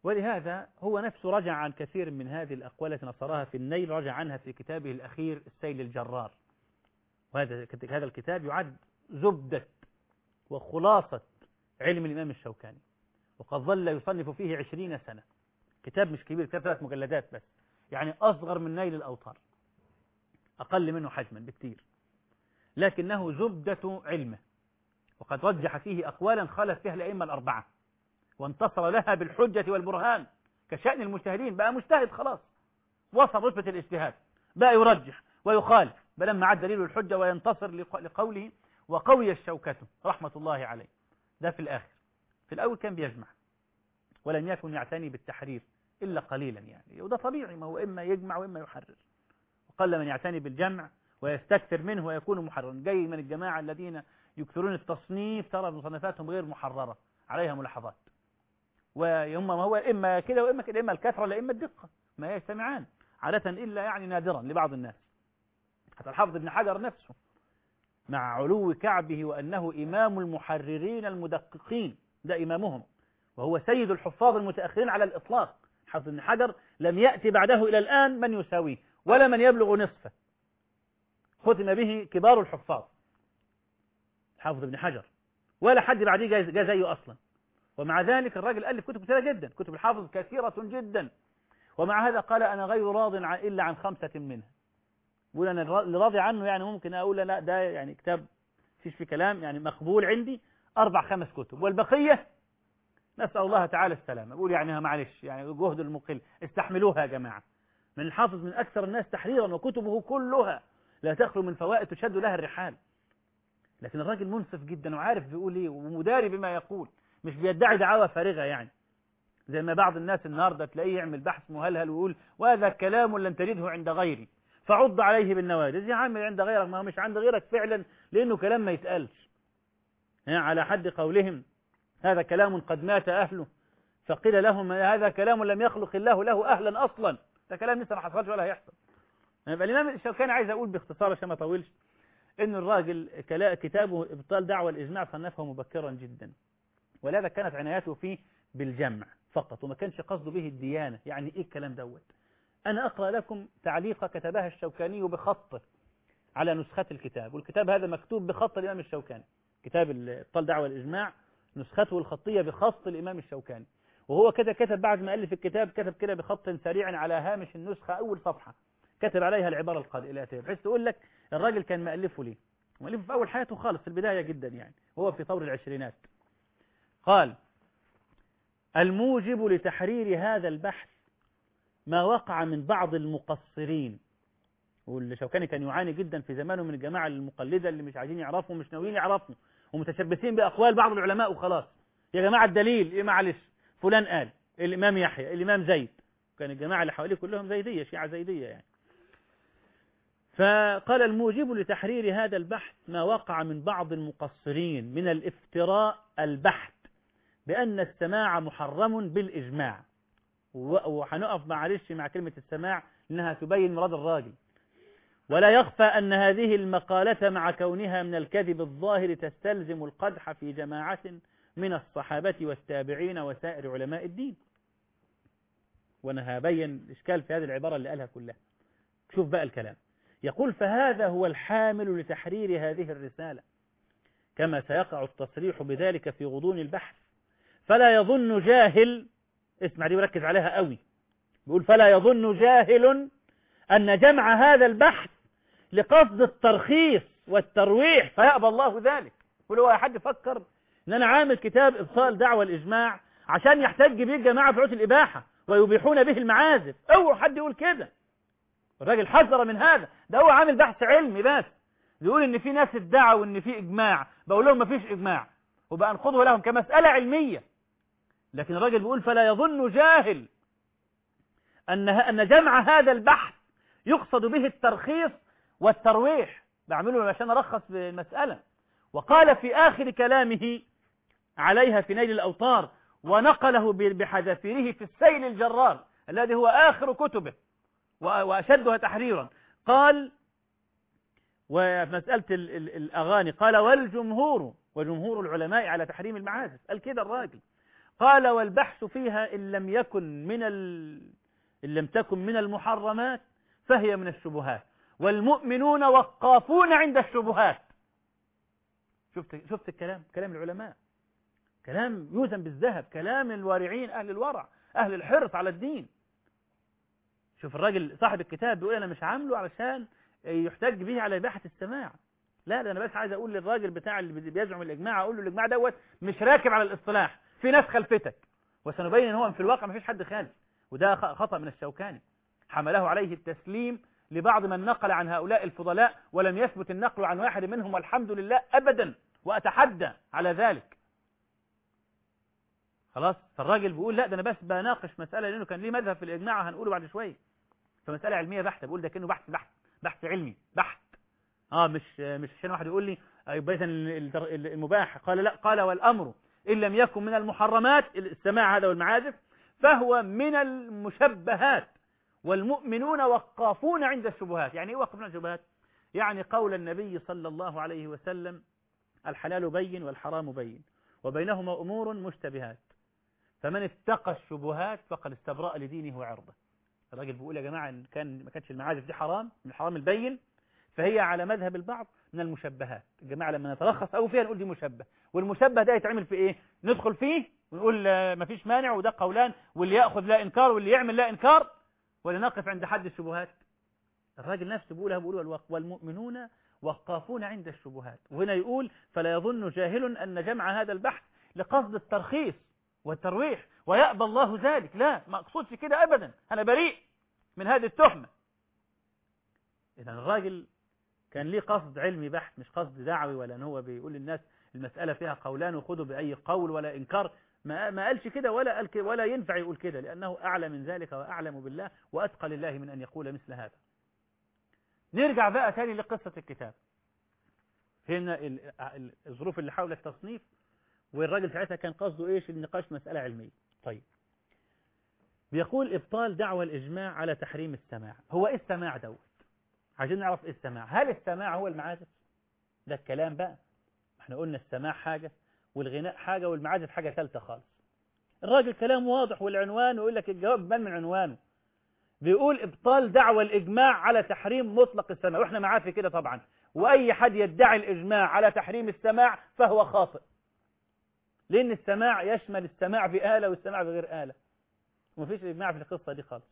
ولهذا هو نفسه رجع عن كثير من هذه الأقوال التي نصرها في النيل، رجع عنها في كتابه الأخير السيل الجرار. وهذا الكتاب يعد زبدة وخلاصة علم الإمام الشوكاني، وقد ظل يصنف فيه 20 سنة. كتاب مش كبير، كتاب 3 مجلدات بس، يعني أصغر من نيل الأوطار، أقل منه حجما بكثير، لكنه زبدة علمه. وقد رجح فيه أقوالا خالف فيها الأئمة الأربعة، وانتصر لها بالحجة والبرهان كشأن المجتهدين. بقى مجتهد خلاص، وصل رتبة الاجتهاد، بقى يرجح ويخالف، بل لما عاد دليل الحجة وينتصر لقوله. وقوي الشوكة رحمة الله عليه. ده في الآخر. في الأول كان بيجمع، ولم يكن يعتني بالتحرير إلا قليلا يعني، وده طبيعي، ما هو إما يجمع وإما يحرر. وقل من يعتني بالجمع ويستكثر منه ويكون محررا. جاي من الجماعة الذين يكثرون التصنيف، ترى مصنفاتهم غير محررة، عليها ملاحظات. ويوم ما هو إما كده وإما كده، إما الكثرة لا إما الدقة، ما يجتمعان عادة إلا يعني نادرا لبعض الناس. حتى الحافظ ابن حجر نفسه مع علو كعبه وأنه إمام المحررين المدققين، ده إمامهم، وهو سيد الحفاظ المتأخرين على الإطلاق. حافظ ابن حجر لم يأتي بعده إلى الآن من يساويه ولا من يبلغ نصفه. ختم به كبار الحفاظ حافظ ابن حجر، ولا حد بعديه جاء زيه أصلا. ومع ذلك الراجل ألف كتب كثيرة جدا، كتب الحافظ كثيرة جدا، ومع هذا قال أنا غير راض إلا عن 5 منها. بقول أنا اللي راضي عنه يعني ممكن أقول لا، ده يعني كتاب فيش في كلام، يعني مقبول عندي 4-5 كتب، والبقية نسأل الله تعالى السلامة. بقول يعني معلش، يعني جهد المقل، استحملوها يا جماعة. من الحافظ من أكثر الناس تحريرا، وكتبه كلها لا تخلو من فوائد تشد لها الرحال. لكن الراجل منصف جدا وعارف بيقول ايه ومداري بما يقول، مش بيدعي دعاوى فارغة يعني، زي ما بعض الناس النهارده تلاقيه يعمل بحث مهلهل ويقول وهذا كلام لن تجده عند غيري فعض عليه بالنواجذ. يا عم عند غيرك، ما هو مش عند غيرك فعلا، لأنه كلام ما يتقالش. على حد قولهم هذا كلام قد مات أهله، فقيل لهم هذا كلام لم يخلق الله له أهلا أصلا. ده كلام لسه ما حصلش ولا هيحصل. يبقى الإمام الشوكاني عايز أقول باختصار عشان ما أطولش، إن الراجل كتابه إبطال دعوى الإجماع صنفه مبكرا جدا، ولهذا كانت عنايته فيه بالجمع فقط، وما كانش قصده به الديانة. يعني إيه الكلام دوت؟ أنا أقرأ لكم تعليقة كتبها الشوكاني بخطه على نسخة الكتاب، والكتاب هذا مكتوب بخط الإمام الشوكاني. كتاب إبطال دعوى الإجماع نسخته الخطية بخط الإمام الشوكاني، وهو كده كتب بعد ما ألف الكتاب، كتب كده بخط سريع على هامش النسخة أول صفحة، كتب عليها العبارة القائلة، بحيث تقول لك الراجل كان مألفه ليه. مألفه في أول حياته خالص، في البداية جدا يعني، وهو في طور العشرينات. قال: الموجب لتحرير هذا البحث ما وقع من بعض المقصرين. والشوكاني كان يعاني جدا في زمانه من الجماعة المقلدة اللي مش عايزين يعرفوا، مش ناويين يعرفوا، ومتشبثين بأقوال بعض العلماء وخلاص. يا جماعة الدليل إيه؟ معلش فلان قال، الإمام يحيى، الإمام زيد، كان الجماعة اللي حواليه كلهم زيدية، شيعة زيدية يعني. فقال: الموجب لتحرير هذا البحث ما وقع من بعض المقصرين من الافتراء البحث بأن السماع محرم بالإجماع. وحنقف معلش مع كلمة السماع لأنها تبين مراد الراجل. ولا يخفى أن هذه المقالة مع كونها من الكذب الظاهر تستلزم القدح في جماعة من الصحابة والتابعين وسائر علماء الدين. وأنا هبين الإشكال في هذه العبارة اللي قالها كلها. شوف بقى الكلام. يقول: فهذا هو الحامل لتحرير هذه الرسالة، كما سيقع التصريح بذلك في غضون البحث. فلا يظن جاهل، اسمع دي وركز عليها قوي، بيقول: فلا يظن جاهل أن جمع هذا البحث لقصد الترخيص والترويح فيأبى الله ذلك. يقول: هو حد فكر ان انا عامل كتاب ابطال دعوى الاجماع عشان يحتج به الجماعه في عروض الاباحه ويبيحون به المعازف؟ اوعى حد يقول كده. الراجل حذر من هذا، ده هو عامل بحث علمي بس، بيقول ان في ناس ادعوا ان في اجماع، بقول لهم ما فيش اجماع وبأنقضه لهم كمسألة علمية. لكن الراجل بيقول: فلا يظن جاهل أن جمع هذا البحث يقصد به الترخيص والترويح، بعمله عشان أرخص بالمسألة. وقال في آخر كلامه عليها في نيل الأوطار، ونقله بحذافيره في السيل الجرار الذي هو آخر كتبه وأشدها تحريرا، قال: وفي مسألة الأغاني قال: وجمهور العلماء على تحريم المعازف. قال كده الراجل. قال والبحث فيها إن لم تكن من المحرمات فهي من الشبهات، والمؤمنون وقافون عند الشبهات. شفت الكلام، كلام العلماء، كلام يوزن بالذهب، كلام الوارعين، أهل الورع، أهل الحرص على الدين. شوف الراجل صاحب الكتاب بيقول أنا مش عامله علشان يحتج به على إباحة السماع، لا ده أنا بس عايز أقول للراجل بتاع اللي بيزعم الإجماع، أقول له الإجماع دوت مش راكب على الإصطلاح، في ناس خلفتك، وسنبين إن هو في الواقع ما فيش حد خالف، وده خطأ من الشوكاني حمله عليه التسليم لبعض من نقل عن هؤلاء الفضلاء، ولم يثبت النقل عن واحد منهم والحمد لله أبدا، وأتحدى على ذلك. خلاص، فالراجل بيقول لا ده أنا بس بناقش مسألة لأنه كان ليه مذهب في الإجماع هنقوله بعد شوية، فمسألة علمية بحتة، بقول ده كأنه بحث علمي بحت، مش عشان واحد يقول لي يبقى المباح، قال لا، قال والأمر إن لم يكن من المحرمات، السماع هذا والمعازف، فهو من المشبهات، والمؤمنون وقافون عند الشبهات. يعني ايه وقفون عند الشبهات؟ يعني قول النبي صلى الله عليه وسلم الحلال بين والحرام بين وبينهما أمور مشتبهات، فمن اتقى الشبهات فقد استبرأ لدينه وعرضه. الراجل بيقول يا جماعة ما كانتش المعازف دي حرام، من الحرام البين، فهي على مذهب البعض من المشبهات. الجماعة لما نترخص أو فيها نقول دي مشبه، والمشبه ده يتعمل في إيه؟ ندخل فيه ونقول ما فيش مانع، وده قولان، واللي يأخذ لا إنكار واللي يعمل لا إنكار، ولا نقف عند حد الشبهات. الراجل نفسه بيقول والمؤمنون وقافون عند الشبهات، وهنا يقول فلا يظن جاهل أن جمع هذا البحث لقصد الترخيص والترويح ويأبى الله ذلك، لا، ما أقصدش كده أبدا، أنا بريء من هذه التهمة. إذا الراجل كان ليه قصد علمي بحت، مش قصد دعوي، ولا ان هو بيقول للناس المسألة فيها قولان وخذوا بأي قول ولا إنكار، ما قالش كده ولا ينفع يقول كده، لأنه أعلى من ذلك وأعلم بالله وأتقى لله من أن يقول مثل هذا. نرجع بقى تاني لقصة الكتاب، هنا الظروف اللي حول التصنيف، والراجل ساعتها كان قصده إيش؟ النقاش مسألة علمية. طيب، بيقول إبطال دعوى الإجماع على تحريم السماع. هو إيه السماع دوت؟ عايزين نعرف إيه السماع. هل السماع هو المعازف؟ ده الكلام بقى، احنا قلنا السماع حاجة والغناء حاجة والمعازف حاجة ثالثة خالص. الراجل كلام واضح، والعنوان ويقول لك الجواب بان من عنوانه، بيقول إبطال دعوى الإجماع على تحريم مطلق السماع، وإحنا معاه في كده طبعا، وأي حد يدعي الإجماع على تحريم السماع فهو خاطئ، لأن السماع يشمل السماع بآلة والسماع بغير آلة، ومفيش إجماع في القصة دي خالص.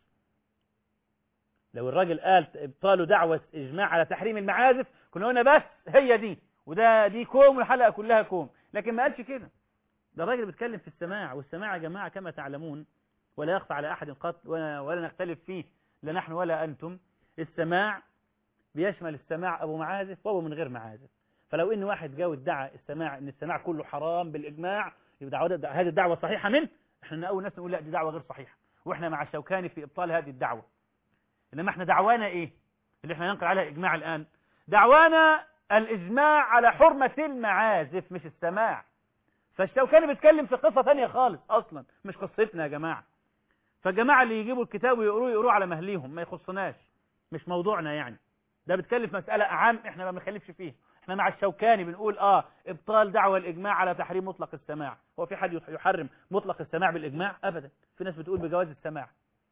لو الراجل قال إبطال دعوى إجماع على تحريم المعازف كنا قلنا بس هي دي، دي كوم والحلقة كلها كوم، لكن ما قالش كده. ده الراجل بيتكلم في السماع، والسماع يا جماعة كما تعلمون ولا يخفى على أحد قط ولا نختلف فيه لا نحن ولا أنتم، السماع بيشمل السماع أبو معازف وأبو من غير معازف. فلو إن واحد جاء وادعى السماع إن السماع كله حرام بالإجماع، يبقى هذه الدعوة صحيحة منه، احنا أول ناس نقول لا دي دعوة غير صحيحة، وإحنا مع الشوكاني في إبطال هذه الدعوة. إنما احنا دعوانا إيه اللي احنا ننقل عليها إجماع الآن؟ دعوانا الإجماع على حرمة المعازف مش السماع. فالشوكاني بيتكلم في قصة ثانية خالص أصلا، مش قصتنا يا جماعة. فالجماعة اللي يجيبوا الكتاب ويقروه على مهليهم، ما يخصناش، مش موضوعنا يعني. ده بيتكلم في مسألة أعام احنا ما بنخلفش فيه. احنا مع الشوكاني بنقول إبطال دعوى الإجماع على تحريم مطلق السماع. هو في حد يحرم مطلق السماع بالإجماع؟ أبدا. في ناس بتقول بجواز السماع.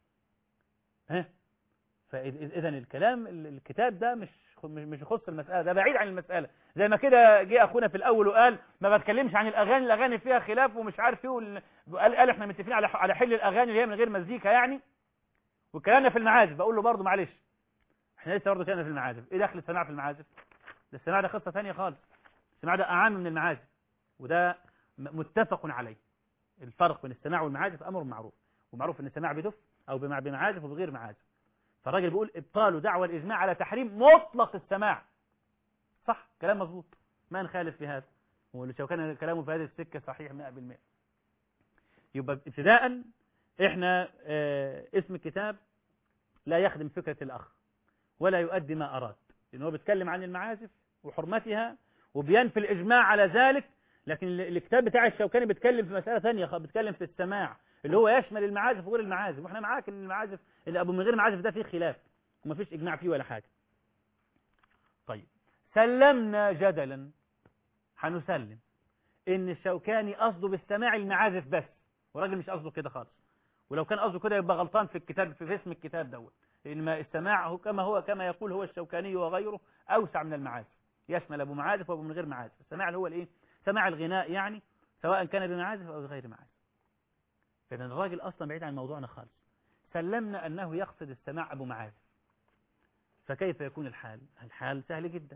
فإذا الكلام الكتاب ده مش يخص المسألة، ده بعيد عن المسألة. زي ما كده جه أخونا في الأول وقال ما بتكلمش عن الأغاني فيها خلاف ومش عارف ايه، قال احنا متفقين على حل الأغاني اللي هي من غير مزيكا يعني، وكلامنا في المعازف. بقول له برضه معلش، احنا لسه برضه كلامنا في المعازف، ايه دخل السماع في المعازف؟ ده السماع ده قصة ثانية خالص، السماع ده أعام من المعازف، وده متفق عليه. الفرق بين السماع والمعازف أمر معروف، ومعروف ان السماع بدف أو بمعازف وبغير معازف. فالراجل بيقول إبطال دعوى الإجماع على تحريم مطلق السماع. صح، كلام مظبوط، ما نخالف في هذا، ولو كان كلامه في هذه السكة صحيح 100%. يبقى ابتداء احنا اسم الكتاب لا يخدم فكرة الأخ ولا يؤدي ما أراد، لأنه هو بيتكلم عن المعازف وحرمتها وبينفي الإجماع على ذلك. لكن الكتاب بتاع الشوكاني بيتكلم في مسألة ثانية، بيتكلم في السماع اللي هو يشمل المعازف وغير المعازف. واحنا معاك ان المعازف اللي ابو من غير معازف ده فيه خلاف وما فيش اجماع فيه ولا حاجه. طيب، سلمنا جدلا، هنسلم ان الشوكاني قصده بالسماع المعازف بس، وراجل مش قصده كده خالص، ولو كان قصده كده يبقى غلطان في الكتاب، في اسم الكتاب دوت، لأن ما السماع هو كما يقول هو الشوكاني وغيره أوسع من المعازف، يشمل أبو معازف وأبو من غير معازف. السماع اللي هو الإيه؟ سماع الغناء يعني، سواء كان بمعازف أو بغير معازف. فإذا الراجل أصلا بعيد عن موضوعنا خالص، سلمنا أنه يقصد السماع أبو معازف، فكيف يكون الحال؟ الحال سهل جدا.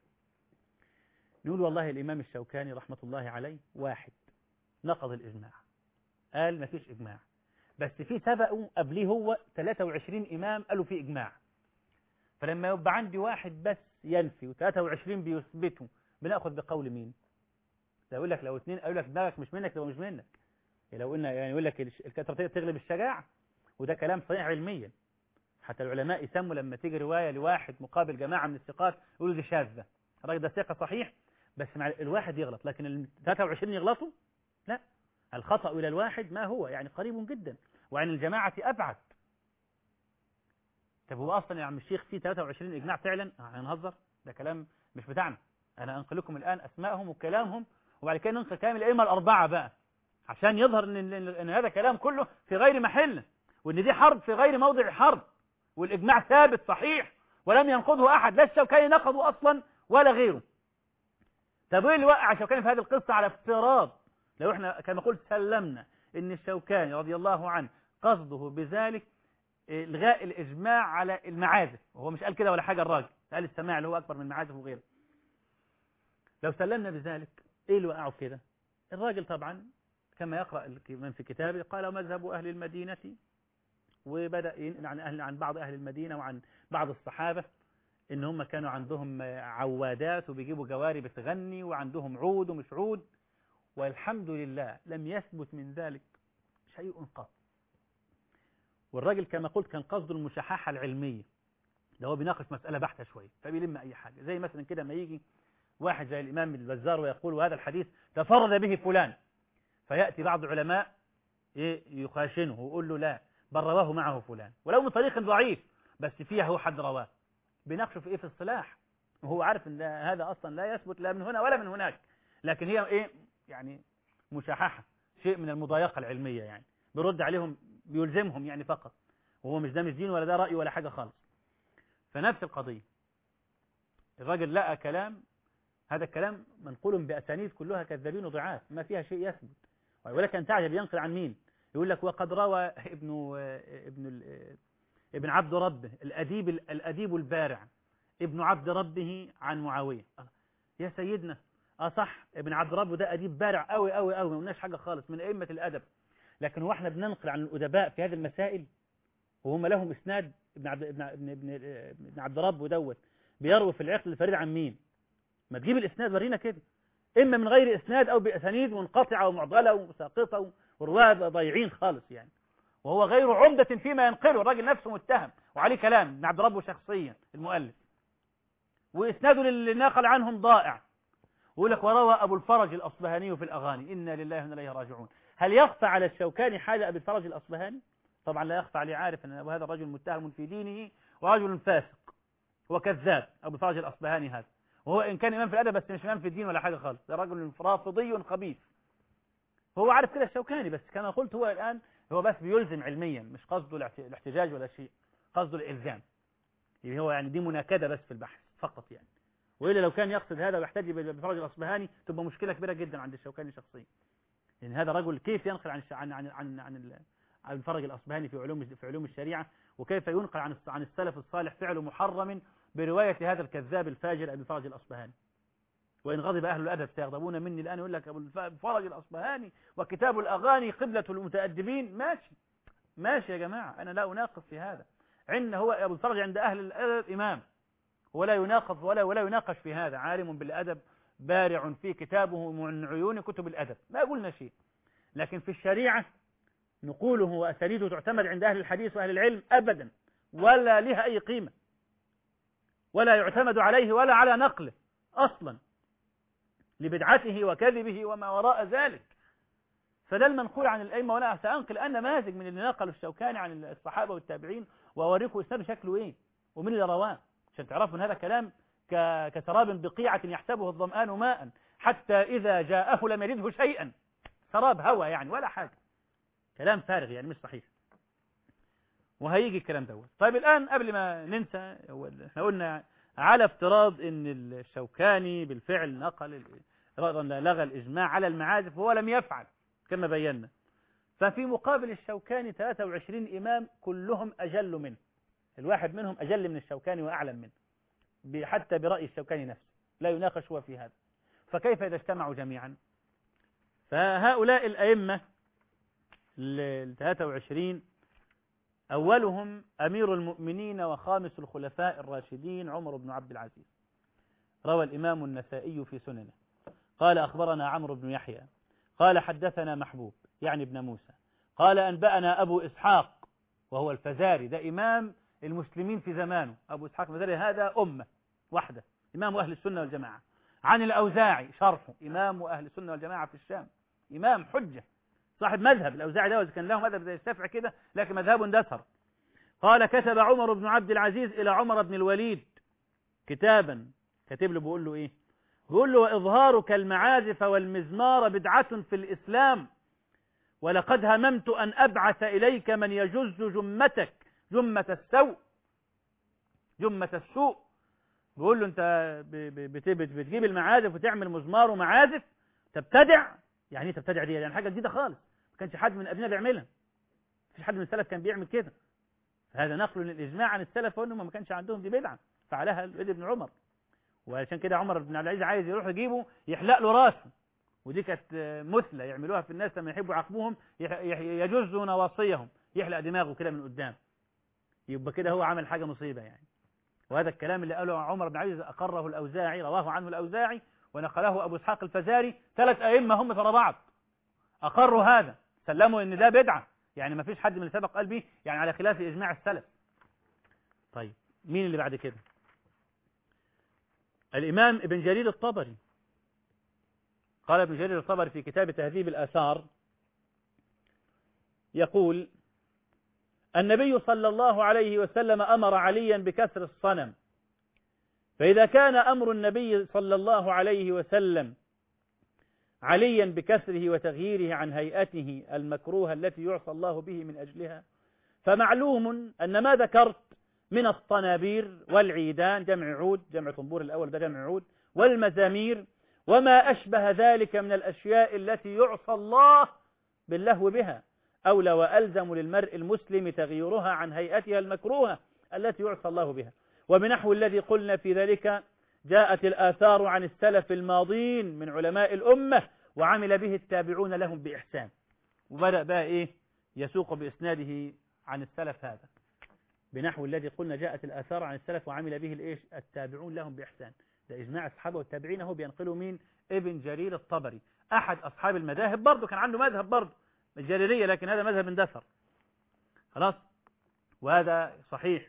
نقول والله الإمام الشوكاني رحمة الله عليه واحد نقض الإجماع، قال ما فيش إجماع، بس في سبقوا قبليه هو 23 إمام قالوا في إجماع. فلما يبقى عندي واحد بس ينفي و23 بيثبتوا، بناخذ بقول مين؟ يقول لك لو اثنين قالوا لك دماغك مش منك تبقى مش منك. لو قلنا يعني يقول لك الكثرة تغلب الشجاعة، وده كلام صحيح علميا. حتى العلماء يسموا لما تيجي رواية لواحد مقابل جماعة من الثقات يقولوا دي شاذة. الراجل ده ثقة صحيح بس مع الواحد يغلط، لكن ال 23 يغلطوا؟ لا، الخطأ إلى الواحد ما هو يعني قريب جدا، وعن الجماعة أبعد. طب هو أصلا يا عم الشيخ في 23 إجماع فعلا؟ هنهزر؟ ده كلام مش بتاعنا. أنا أنقل لكم الآن أسمائهم وكلامهم، وبعد كده ننقل كلام الأئمة الأربعة بقى، عشان يظهر إن هذا كلام كله في غير محله، وإن دي حرب في غير موضع حرب، والإجماع ثابت صحيح ولم ينقضه أحد، لا الشوكاني نقضه أصلا ولا غيره. طب ايه اللي وقع الشوكاني في هذه القصة على افتراض لو احنا كما قلت سلمنا ان الشوكاني رضي الله عنه قصده بذلك الغاء الاجماع على المعازف، وهو مش قال كده ولا حاجة، الراجل قال السماع اللي هو اكبر من المعازف وغيره. لو سلمنا بذلك ايه اللي وقعه كده؟ الراجل طبعا كما يقرأ من في كتابه قال مذهب اهل المدينة، وبدأ ينقل عن بعض اهل المدينة وعن بعض الصحابة ان هم كانوا عندهم عوادات وبيجيبوا جواري بتغني وعندهم عود ومش عود، والحمد لله لم يثبت من ذلك شيء قط. والراجل كما قلت كان قصده المشاحة العلمية، ده هو بيناقش مسألة بحتة شوية فبيلم أي حاجة، زي مثلا كده ما يجي واحد زي الإمام البزار ويقول وهذا الحديث تفرد به فلان، فيأتي بعض العلماء يخاشنه ويقول له لا بل رواه معه فلان، ولو من طريق ضعيف بس فيها هو حد رواه. بيناقشوا في ايه؟ في الصلاح، وهو عارف ان هذا اصلا لا يثبت لا من هنا ولا من هناك، لكن هي ايه يعني مشاححه، شيء من المضايقه العلميه، يعني بيرد عليهم بيلزمهم يعني فقط، وهو مش ده مش دين ولا ده راي ولا حاجه خالص. فنفس القضيه الراجل لقى كلام، هذا الكلام منقول باسانيد كلها كذابين وضعاف ما فيها شيء يثبت، ولكن تعجب ينقل عن مين؟ يقول لك وقد روى ابن عبد ربه الأديب البارع ابن عبد ربه عن معاوية. يا سيدنا صح، ابن عبد ربه ده أديب بارع قوي قوي قوي، ما قلناش حاجة خالص من أئمة الأدب، لكن هو احنا بننقل عن الأدباء في هذه المسائل وهم لهم إسناد. ابن عبد ربه دوت بيروي في العقل الفريد عن مين؟ ما تجيب الإسناد ورينا كده، إما من غير إسناد أو بأسانيد منقطعة ومعضلة وساقطة ورواة ضايعين خالص يعني، وهو غير عمدة فيما ينقله، الراجل نفسه متهم وعليه كلام ابن عبد ربه شخصيا المؤلف، وإسناده اللي نقل عنهم ضائع. ويقول لك وروى أبو الفرج الأصبهاني في الأغاني إنا لله وإنا إليه راجعون. هل يخفى على الشوكاني حال أبي الفرج الأصبهاني؟ طبعا لا يخفى عليه، عارف أن هذا الرجل متهم في دينه ورجل فاسق وكذاب أبو الفرج الأصبهاني هذا، وهو إن كان إمام في الأدب بس مش إمام في الدين ولا حاجة خالص، ده رجل رافضي خبيث. هو عارف كده الشوكاني، بس كما قلت هو الآن هو بس بيلزم علميا، مش قصده الاحتجاج ولا شيء، قصده الإلزام، يعني هو يعني دي مناكدة بس في البحث فقط يعني. وإلا لو كان يقصد هذا ويحتج بفرج الأصبهاني تبقى مشكلة كبيرة جدا عند الشوكاني شخصيا، لأن هذا رجل كيف ينقل عن الفرج الأصبهاني في علوم الشريعة، وكيف ينقل عن السلف الصالح فعل محرم برواية هذا الكذاب الفاجر أبي الفرج الأصبهاني. وإن غضب أهل الأدب سيغضبون مني الآن، يقول لك أبو الفرج الأصبهاني وكتاب الأغاني قبلة المتأدبين. ماشي يا جماعة، أنا لا أناقض في هذا، عندنا هو أبو الفرج عند أهل الأدب إمام، ولا يناقض ولا يناقش في هذا، عالم بالأدب بارع في كتابه من عيون كتب الأدب، ما قلنا شيء. لكن في الشريعة نقوله وأسانيده تعتمد عند أهل الحديث وأهل العلم أبدا، ولا لها أي قيمة، ولا يعتمد عليه ولا على نقله أصلا لبدعته وكذبه وما وراء ذلك. فده المنقول عن الأئمة، وأنا سأنقل أن نماذج من اللي نقل الشوكاني عن الصحابة والتابعين وأوريكم إسناده شكله إيه ومن اللي رواه، عشان تعرفوا أن هذا كلام كسراب بقيعة يحسبه الظمآن ماء حتى إذا جاءه لم يجده شيئا، سراب هوى يعني ولا حاجة. كلام فارغ يعني مش صحيح، وهيجي الكلام دوت. طيب الآن قبل ما ننسى، احنا قلنا على افتراض ان الشوكاني بالفعل لغى الإجماع على المعازف وهو لم يفعل كما بينا، ففي مقابل الشوكاني 23 إمام كلهم أجل منه، الواحد منهم أجل من الشوكاني وأعلم منه حتى برأي الشوكاني نفسه، لا يناقش هو في هذا. فكيف إذا اجتمعوا جميعا؟ فهؤلاء الأئمة 23 أولهم أمير المؤمنين وخامس الخلفاء الراشدين عمر بن عبد العزيز. روى الإمام النسائي في سننه قال أخبرنا عمرو بن يحيى قال حدثنا محبوب يعني ابن موسى قال أنبأنا أبو إسحاق وهو الفزاري، ده إمام المسلمين في زمانه، أبو إسحاق الفزاري هذا أمة واحدة، إمام أهل السنة والجماعة. عن الأوزاعي شرحه، إمام أهل السنة والجماعة في الشام، إمام حجة صاحب مذهب. الأوزاعي ده كان له مذهب زي الشافعي كده لكن مذهبه اندثر. قال كتب عمر بن عبد العزيز إلى عمر بن الوليد كتابا، كاتب له بيقول له إيه؟ بيقول له وإظهارك المعازف والمزمار بدعة في الإسلام، ولقد هممت أن أبعث إليك من يجز جمتك جمة السوء. بيقول له أنت بتجيب المعازف وتعمل مزمار ومعازف، تبتدع. يعني ايه تبتدع دي؟ يعني حاجة جديدة خالص ما كانش حد من أبناء بيعملها، مفيش حد من السلف كان بيعمل كده. هذا نقل للإجماع عن السلف وأنهم ما كانش عندهم دي بدعة فعلها الوليد بن عمر، وعشان كده عمر بن عبد العزيز عايز يروح يجيبه يحلق له راسه، ودي كانت مثلى يعملوها في الناس لما يحبوا يعاقبوهم، يجزوا نواصيهم، يحلق دماغه كده من قدام، يبقى كده هو عمل حاجة مصيبة يعني. وهذا الكلام اللي قاله عمر بن عبد العزيز أقره الأوزاعي، رواه عنه الأوزاعي ونقله أبو إسحاق الفزاري، 3 أئمة هم ترى بعض أقروا هذا، سلموا إن ده بدعة، يعني ما فيش حد من سبق قال به، يعني على خلاف إجماع السلف. طيب مين اللي بعد كده؟ الإمام ابن جرير الطبري. قال ابن جرير الطبري في كتاب تهذيب الآثار يقول النبي صلى الله عليه وسلم أمر عليا بكسر الصنم، فإذا كان أمر النبي صلى الله عليه وسلم عليا بكسره وتغييره عن هيئته المكروهة التي يعصى الله به من أجلها، فمعلوم أن ما ذكرت من الطنابير والعيدان جمع عود، جمع طنبور الأول ده جمع عود، والمزامير وما أشبه ذلك من الأشياء التي يعصى الله باللهو بها، أولى وألزم للمرء المسلم تغييرها عن هيئتها المكروهة التي يعصى الله بها. وبنحو الذي قلنا في ذلك جاءت الآثار عن السلف الماضين من علماء الأمة وعمل به التابعون لهم بإحسان. وبدأ بقى إيه يسوق بإسناده عن السلف هذا، بنحو الذي قلنا جاءت الآثار عن السلف وعمل به الإيش التابعون لهم بإحسان. ده إجماع الصحابة والتابعين، هو بينقلوا مين؟ ابن جرير الطبري أحد أصحاب المذاهب، برضه كان عنده مذهب برضه الجريرية، لكن هذا مذهب اندثر خلاص، وهذا صحيح.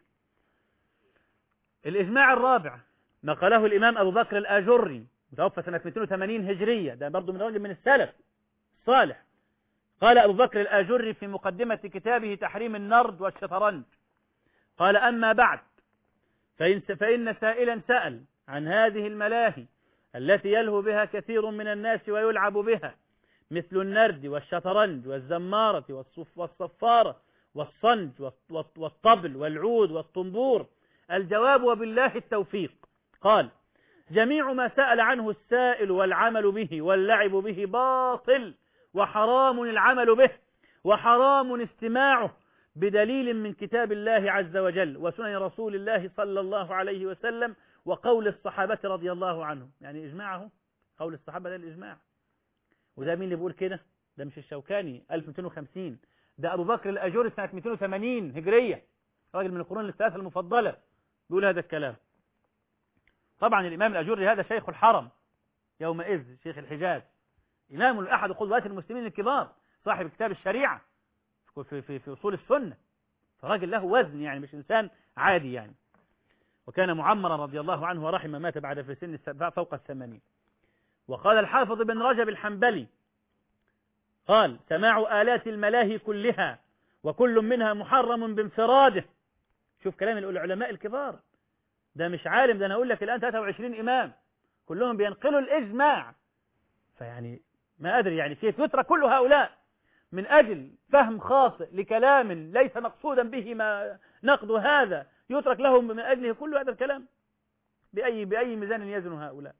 الإجماع الرابع نقله الإمام أبو بكر الآجري متوفى سنة 280 هجرية، ده برضه من رجل من السلف الصالح. قال أبو بكر الآجري في مقدمة كتابه تحريم النرد والشطرنج قال أما بعد فإن سائلا سأل عن هذه الملاهي التي يلهو بها كثير من الناس ويلعب بها، مثل النرد والشطرنج والزمارة والصفارة والصنج والطبل والعود والطنبور، الجواب وبالله التوفيق. قال جميع ما سأل عنه السائل والعمل به واللعب به باطل، وحرام العمل به، وحرام استماعه بدليل من كتاب الله عز وجل وسنن رسول الله صلى الله عليه وسلم وقول الصحابة رضي الله عنهم. يعني إجماعه قول الصحابة ده الإجماع. وده مين اللي بيقول كده؟ ده مش الشوكاني 1250، ده أبو بكر الأجوري سنة 280 هجرية، راجل من القرون الثلاثة المفضلة بيقول هذا الكلام. طبعا الإمام الأجوري هذا شيخ الحرم يومئذ، شيخ الحجاز، إمام أحد قدوات المسلمين الكبار، صاحب كتاب الشريعة في أصول السنة، فراجل له وزن يعني مش إنسان عادي يعني. وكان معمرا رضي الله عنه ورحمه، مات بعد في سن فوق 80. وقال الحافظ بن رجب الحنبلي قال سماع آلات الملاهي كلها وكل منها محرم بانفراده. شوف كلام العلماء الكبار، ده مش عالم، ده أنا أقول لك الآن 23 إمام كلهم بينقلوا الإجماع، فيعني ما أدري يعني كيف يترك كل هؤلاء. من أجل فهم خاطئ لكلام ليس مقصودا به ما نقد هذا يترك لهم من أجله كل هذا الكلام؟ بأي ميزان يزن هؤلاء؟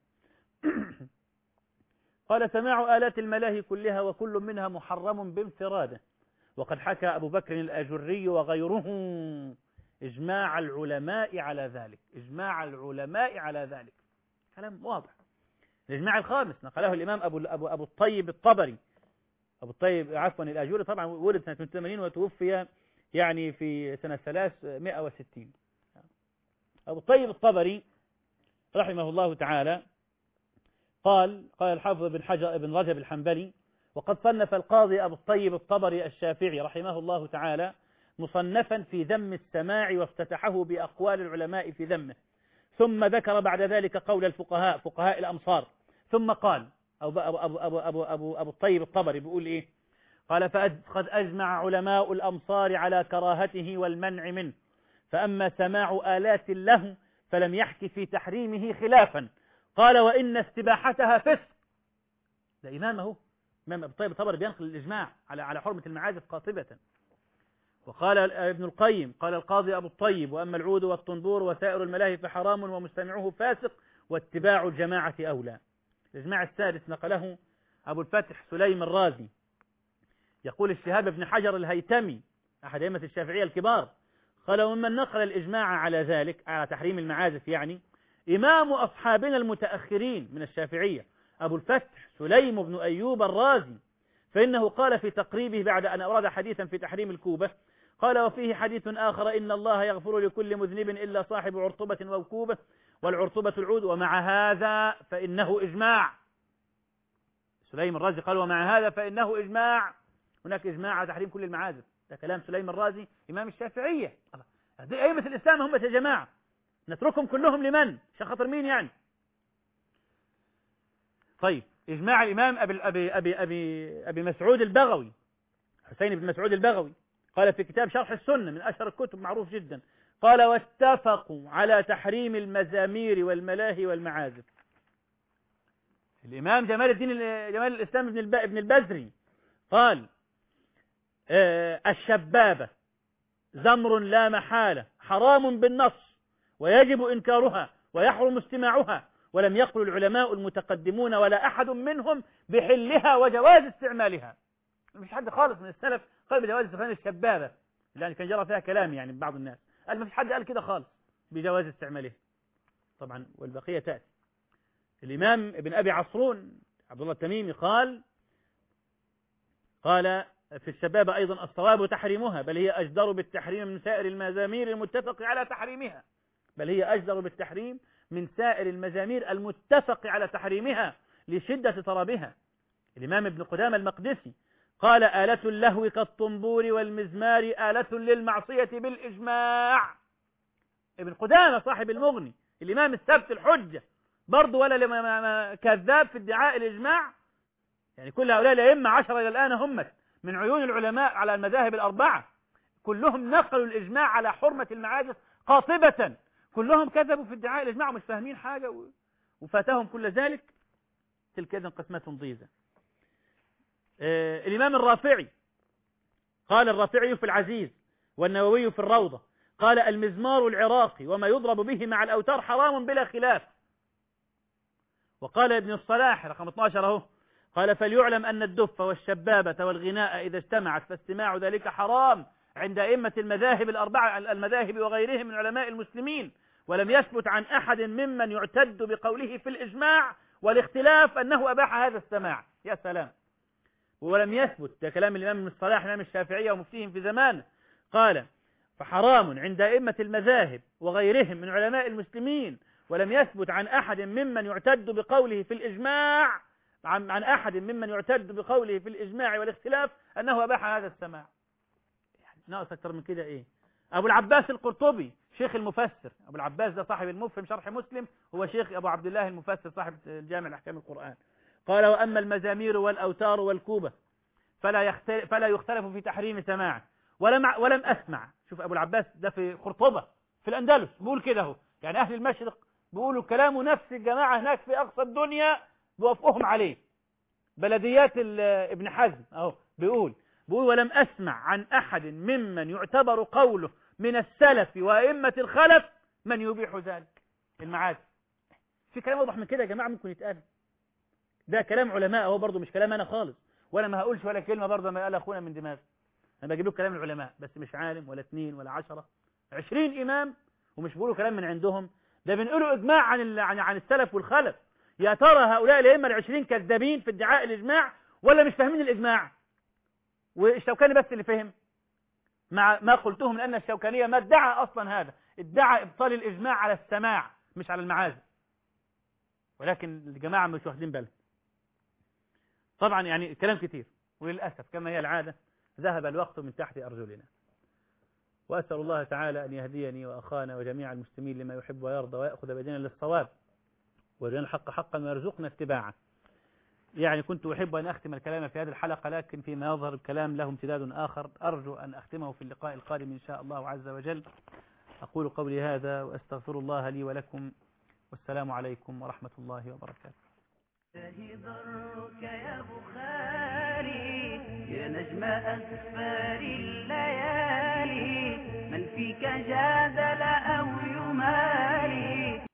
قال سماع آلات الملاهي كلها وكل منها محرم بانفراده، وقد حكى أبو بكر الآجري وغيره إجماع العلماء على ذلك. إجماع العلماء على ذلك كلام واضح. الإجماع الخامس نقله الإمام أبو الطيب الطبري. أبو الطيب عفوا الآجري طبعا ولد سنة 80 وتوفي يعني في سنة 360. أبو الطيب الطبري رحمه الله تعالى قال الحافظ ابن رجب الحنبلي: وقد صنف القاضي أبو الطيب الطبري الشافعي رحمه الله تعالى مصنفا في ذم السماع، وافتتحه بأقوال العلماء في ذمه، ثم ذكر بعد ذلك قول فقهاء الأمصار، ثم قال أبو الطيب الطبري بيقول إيه؟ قال: فقد أجمع علماء الأمصار على كراهته والمنع منه، فأما سماع آلات له فلم يحكي في تحريمه خلافا، قال: وإن استباحتها فسق. ده إمامه إمام أبو الطيب الطبري بينقل الإجماع على حرمة المعازف قاطبة. وقال ابن القيم: قال القاضي أبو الطيب: وأما العود والطنبور وسائر الملاهي فحرام ومستمعه فاسق واتباع الجماعة أولى. الإجماع السادس نقله أبو الفتح سليم الرازي، يقول الشهاب بن حجر الهيتمي أحد أئمة الشافعية الكبار قال: ومن نقل الإجماع على ذلك على تحريم المعازف يعني إمام أصحابنا المتأخرين من الشافعية أبو الفتح سليم بن أيوب الرازي، فإنه قال في تقريبه بعد أن أورد حديثا في تحريم الكوبة قال: وفيه حديث آخر: إن الله يغفر لكل مذنب إلا صاحب عرطبة ووكوبة، والعرطبة العود، ومع هذا فإنه إجماع. سليم الرازي قال: ومع هذا فإنه إجماع. هناك إجماع على تحريم كل المعازف. ده كلام سليم الرازي إمام الشافعية. هذه أئمة الإسلام هم يا جماعة، نتركهم كلهم لمن؟ عشان خاطر مين يعني؟ طيب، إجماع الإمام أبي مسعود البغوي، حسين بن مسعود البغوي، قال في كتاب شرح السنة من أشهر الكتب معروف جدا، قال: واتفقوا على تحريم المزامير والملاهي والمعازف. الإمام جمال الإسلام ابن البزري قال: الشبابة زمر لا محالة حرام بالنص ويجب إنكارها ويحرم استماعها، ولم يقل العلماء المتقدمون ولا أحد منهم بحلها وجواز استعمالها. مش حد خالص من السلف قال بجواز استعمال الشبابة، لأن كان جرى فيها كلام يعني بعض الناس، قال ما فيش حد قال كده خالص بجواز استعمالها طبعا، والبقية تأتي. الإمام ابن أبي عصرون عبد الله التميمي قال في الشبابة أيضا: الصواب تحريمها، بل هي أجدر بالتحريم من سائر المزامير المتفق على تحريمها، بل هي أجدر بالتحريم من سائر المزامير المتفق على تحريمها لشدة طربها. الإمام ابن قدامة المقدسي قال: آلة اللهو كالطنبور والمزمار آلة للمعصية بالإجماع. ابن قدامة صاحب المغني الإمام الثبت الحجة برضه ولا لما كذاب في ادعاء الإجماع. يعني كل هؤلاء الأئمة 10 إلى الآن هم من عيون العلماء على المذاهب الأربعة، كلهم نقلوا الإجماع على حرمة المعازف قاطبة، كلهم كذبوا في ادعاء الإجماع ومش فاهمين حاجة وفاتهم كل ذلك. تلك إذن قسمة ضيزة. الإمام الرافعي قال الرافعي في العزيز والنووي في الروضة قال: المزمار العراقي وما يضرب به مع الأوتار حرام بلا خلاف. وقال ابن الصلاح رقم 12 اهو قال: فليعلم أن الدف والشبابة والغناء إذا اجتمعت فاستماع ذلك حرام عند أئمة المذاهب الأربعة المذاهب وغيرهم من علماء المسلمين، ولم يثبت عن أحد ممن يعتد بقوله في الإجماع والاختلاف أنه أباح هذا السماع. يا سلام. ولم يثبت، ده كلام الإمام ابن الصلاح إمام الشافعية ومفتيهم في زمانه، قال: فحرام عند أئمة المذاهب وغيرهم من علماء المسلمين، ولم يثبت عن أحد ممن يعتد بقوله في الإجماع عن أحد ممن يعتد بقوله في الإجماع والاختلاف أنه أباح هذا السماع. يعني ناقص أكثر من كده إيه؟ أبو العباس القرطبي شيخ المفسر، أبو العباس ده صاحب المفهم شرح مسلم، هو شيخ أبو عبد الله المفسر صاحب الجامع لأحكام القرآن، قال: وأما المزامير والأوتار والكوبة فلا يختلف في تحريم سماعه، ولم أسمع. شوف أبو العباس ده في قرطبة في الأندلس بيقول كده هو، يعني أهل المشرق بيقولوا كلامه نفس الجماعة هناك في أقصى الدنيا بوافقهم عليه. بلديات ابن حزم أهو بيقول بيقول ولم أسمع عن أحد ممن يعتبر قوله من السلف وأئمة الخلف من يبيح ذلك المعاد. في كلام واضح من كده يا جماعة ممكن يتقال، ده كلام علماء هو برضه، مش كلام أنا خالص، وأنا ما هقولش ولا كلمة برضه ما قال أخونا من دماغ. أنا بجيب له كلام العلماء، بس مش عالم ولا 2 ولا 10 20 إمام، ومش بيقولوا كلام من عندهم، ده بنقولوا إجماع عن السلف والخلف. يا ترى هؤلاء الأئمة ال20 كذابين في ادعاء الإجماع ولا مش فاهمين الإجماع؟ والشوكاني بس اللي فهم، مع ما قلته من أن الشوكانية ما ادعى أصلا هذا، ادعى إبطال الإجماع على السماع مش على المعازف، ولكن الجماعة مش واخدين بالهم. طبعا يعني كلام كتير، وللأسف كما هي العادة ذهب الوقت من تحت أرجلنا. وأسأل الله تعالى أن يهديني وأخانا وجميع المسلمين لما يحب ويرضى، ويأخذ بيدنا للصواب ويرينا الحق حقا ويرزقنا اتباعه. يعني كنت أحب أن أختم الكلام في هذه الحلقة، لكن فيما يظهر الكلام له امتداد آخر أرجو أن أختمه في اللقاء القادم إن شاء الله عز وجل. أقول قولي هذا وأستغفر الله لي ولكم، والسلام عليكم ورحمة الله وبركاته. ضرك يا بخاري يا نجم أسفار الليالي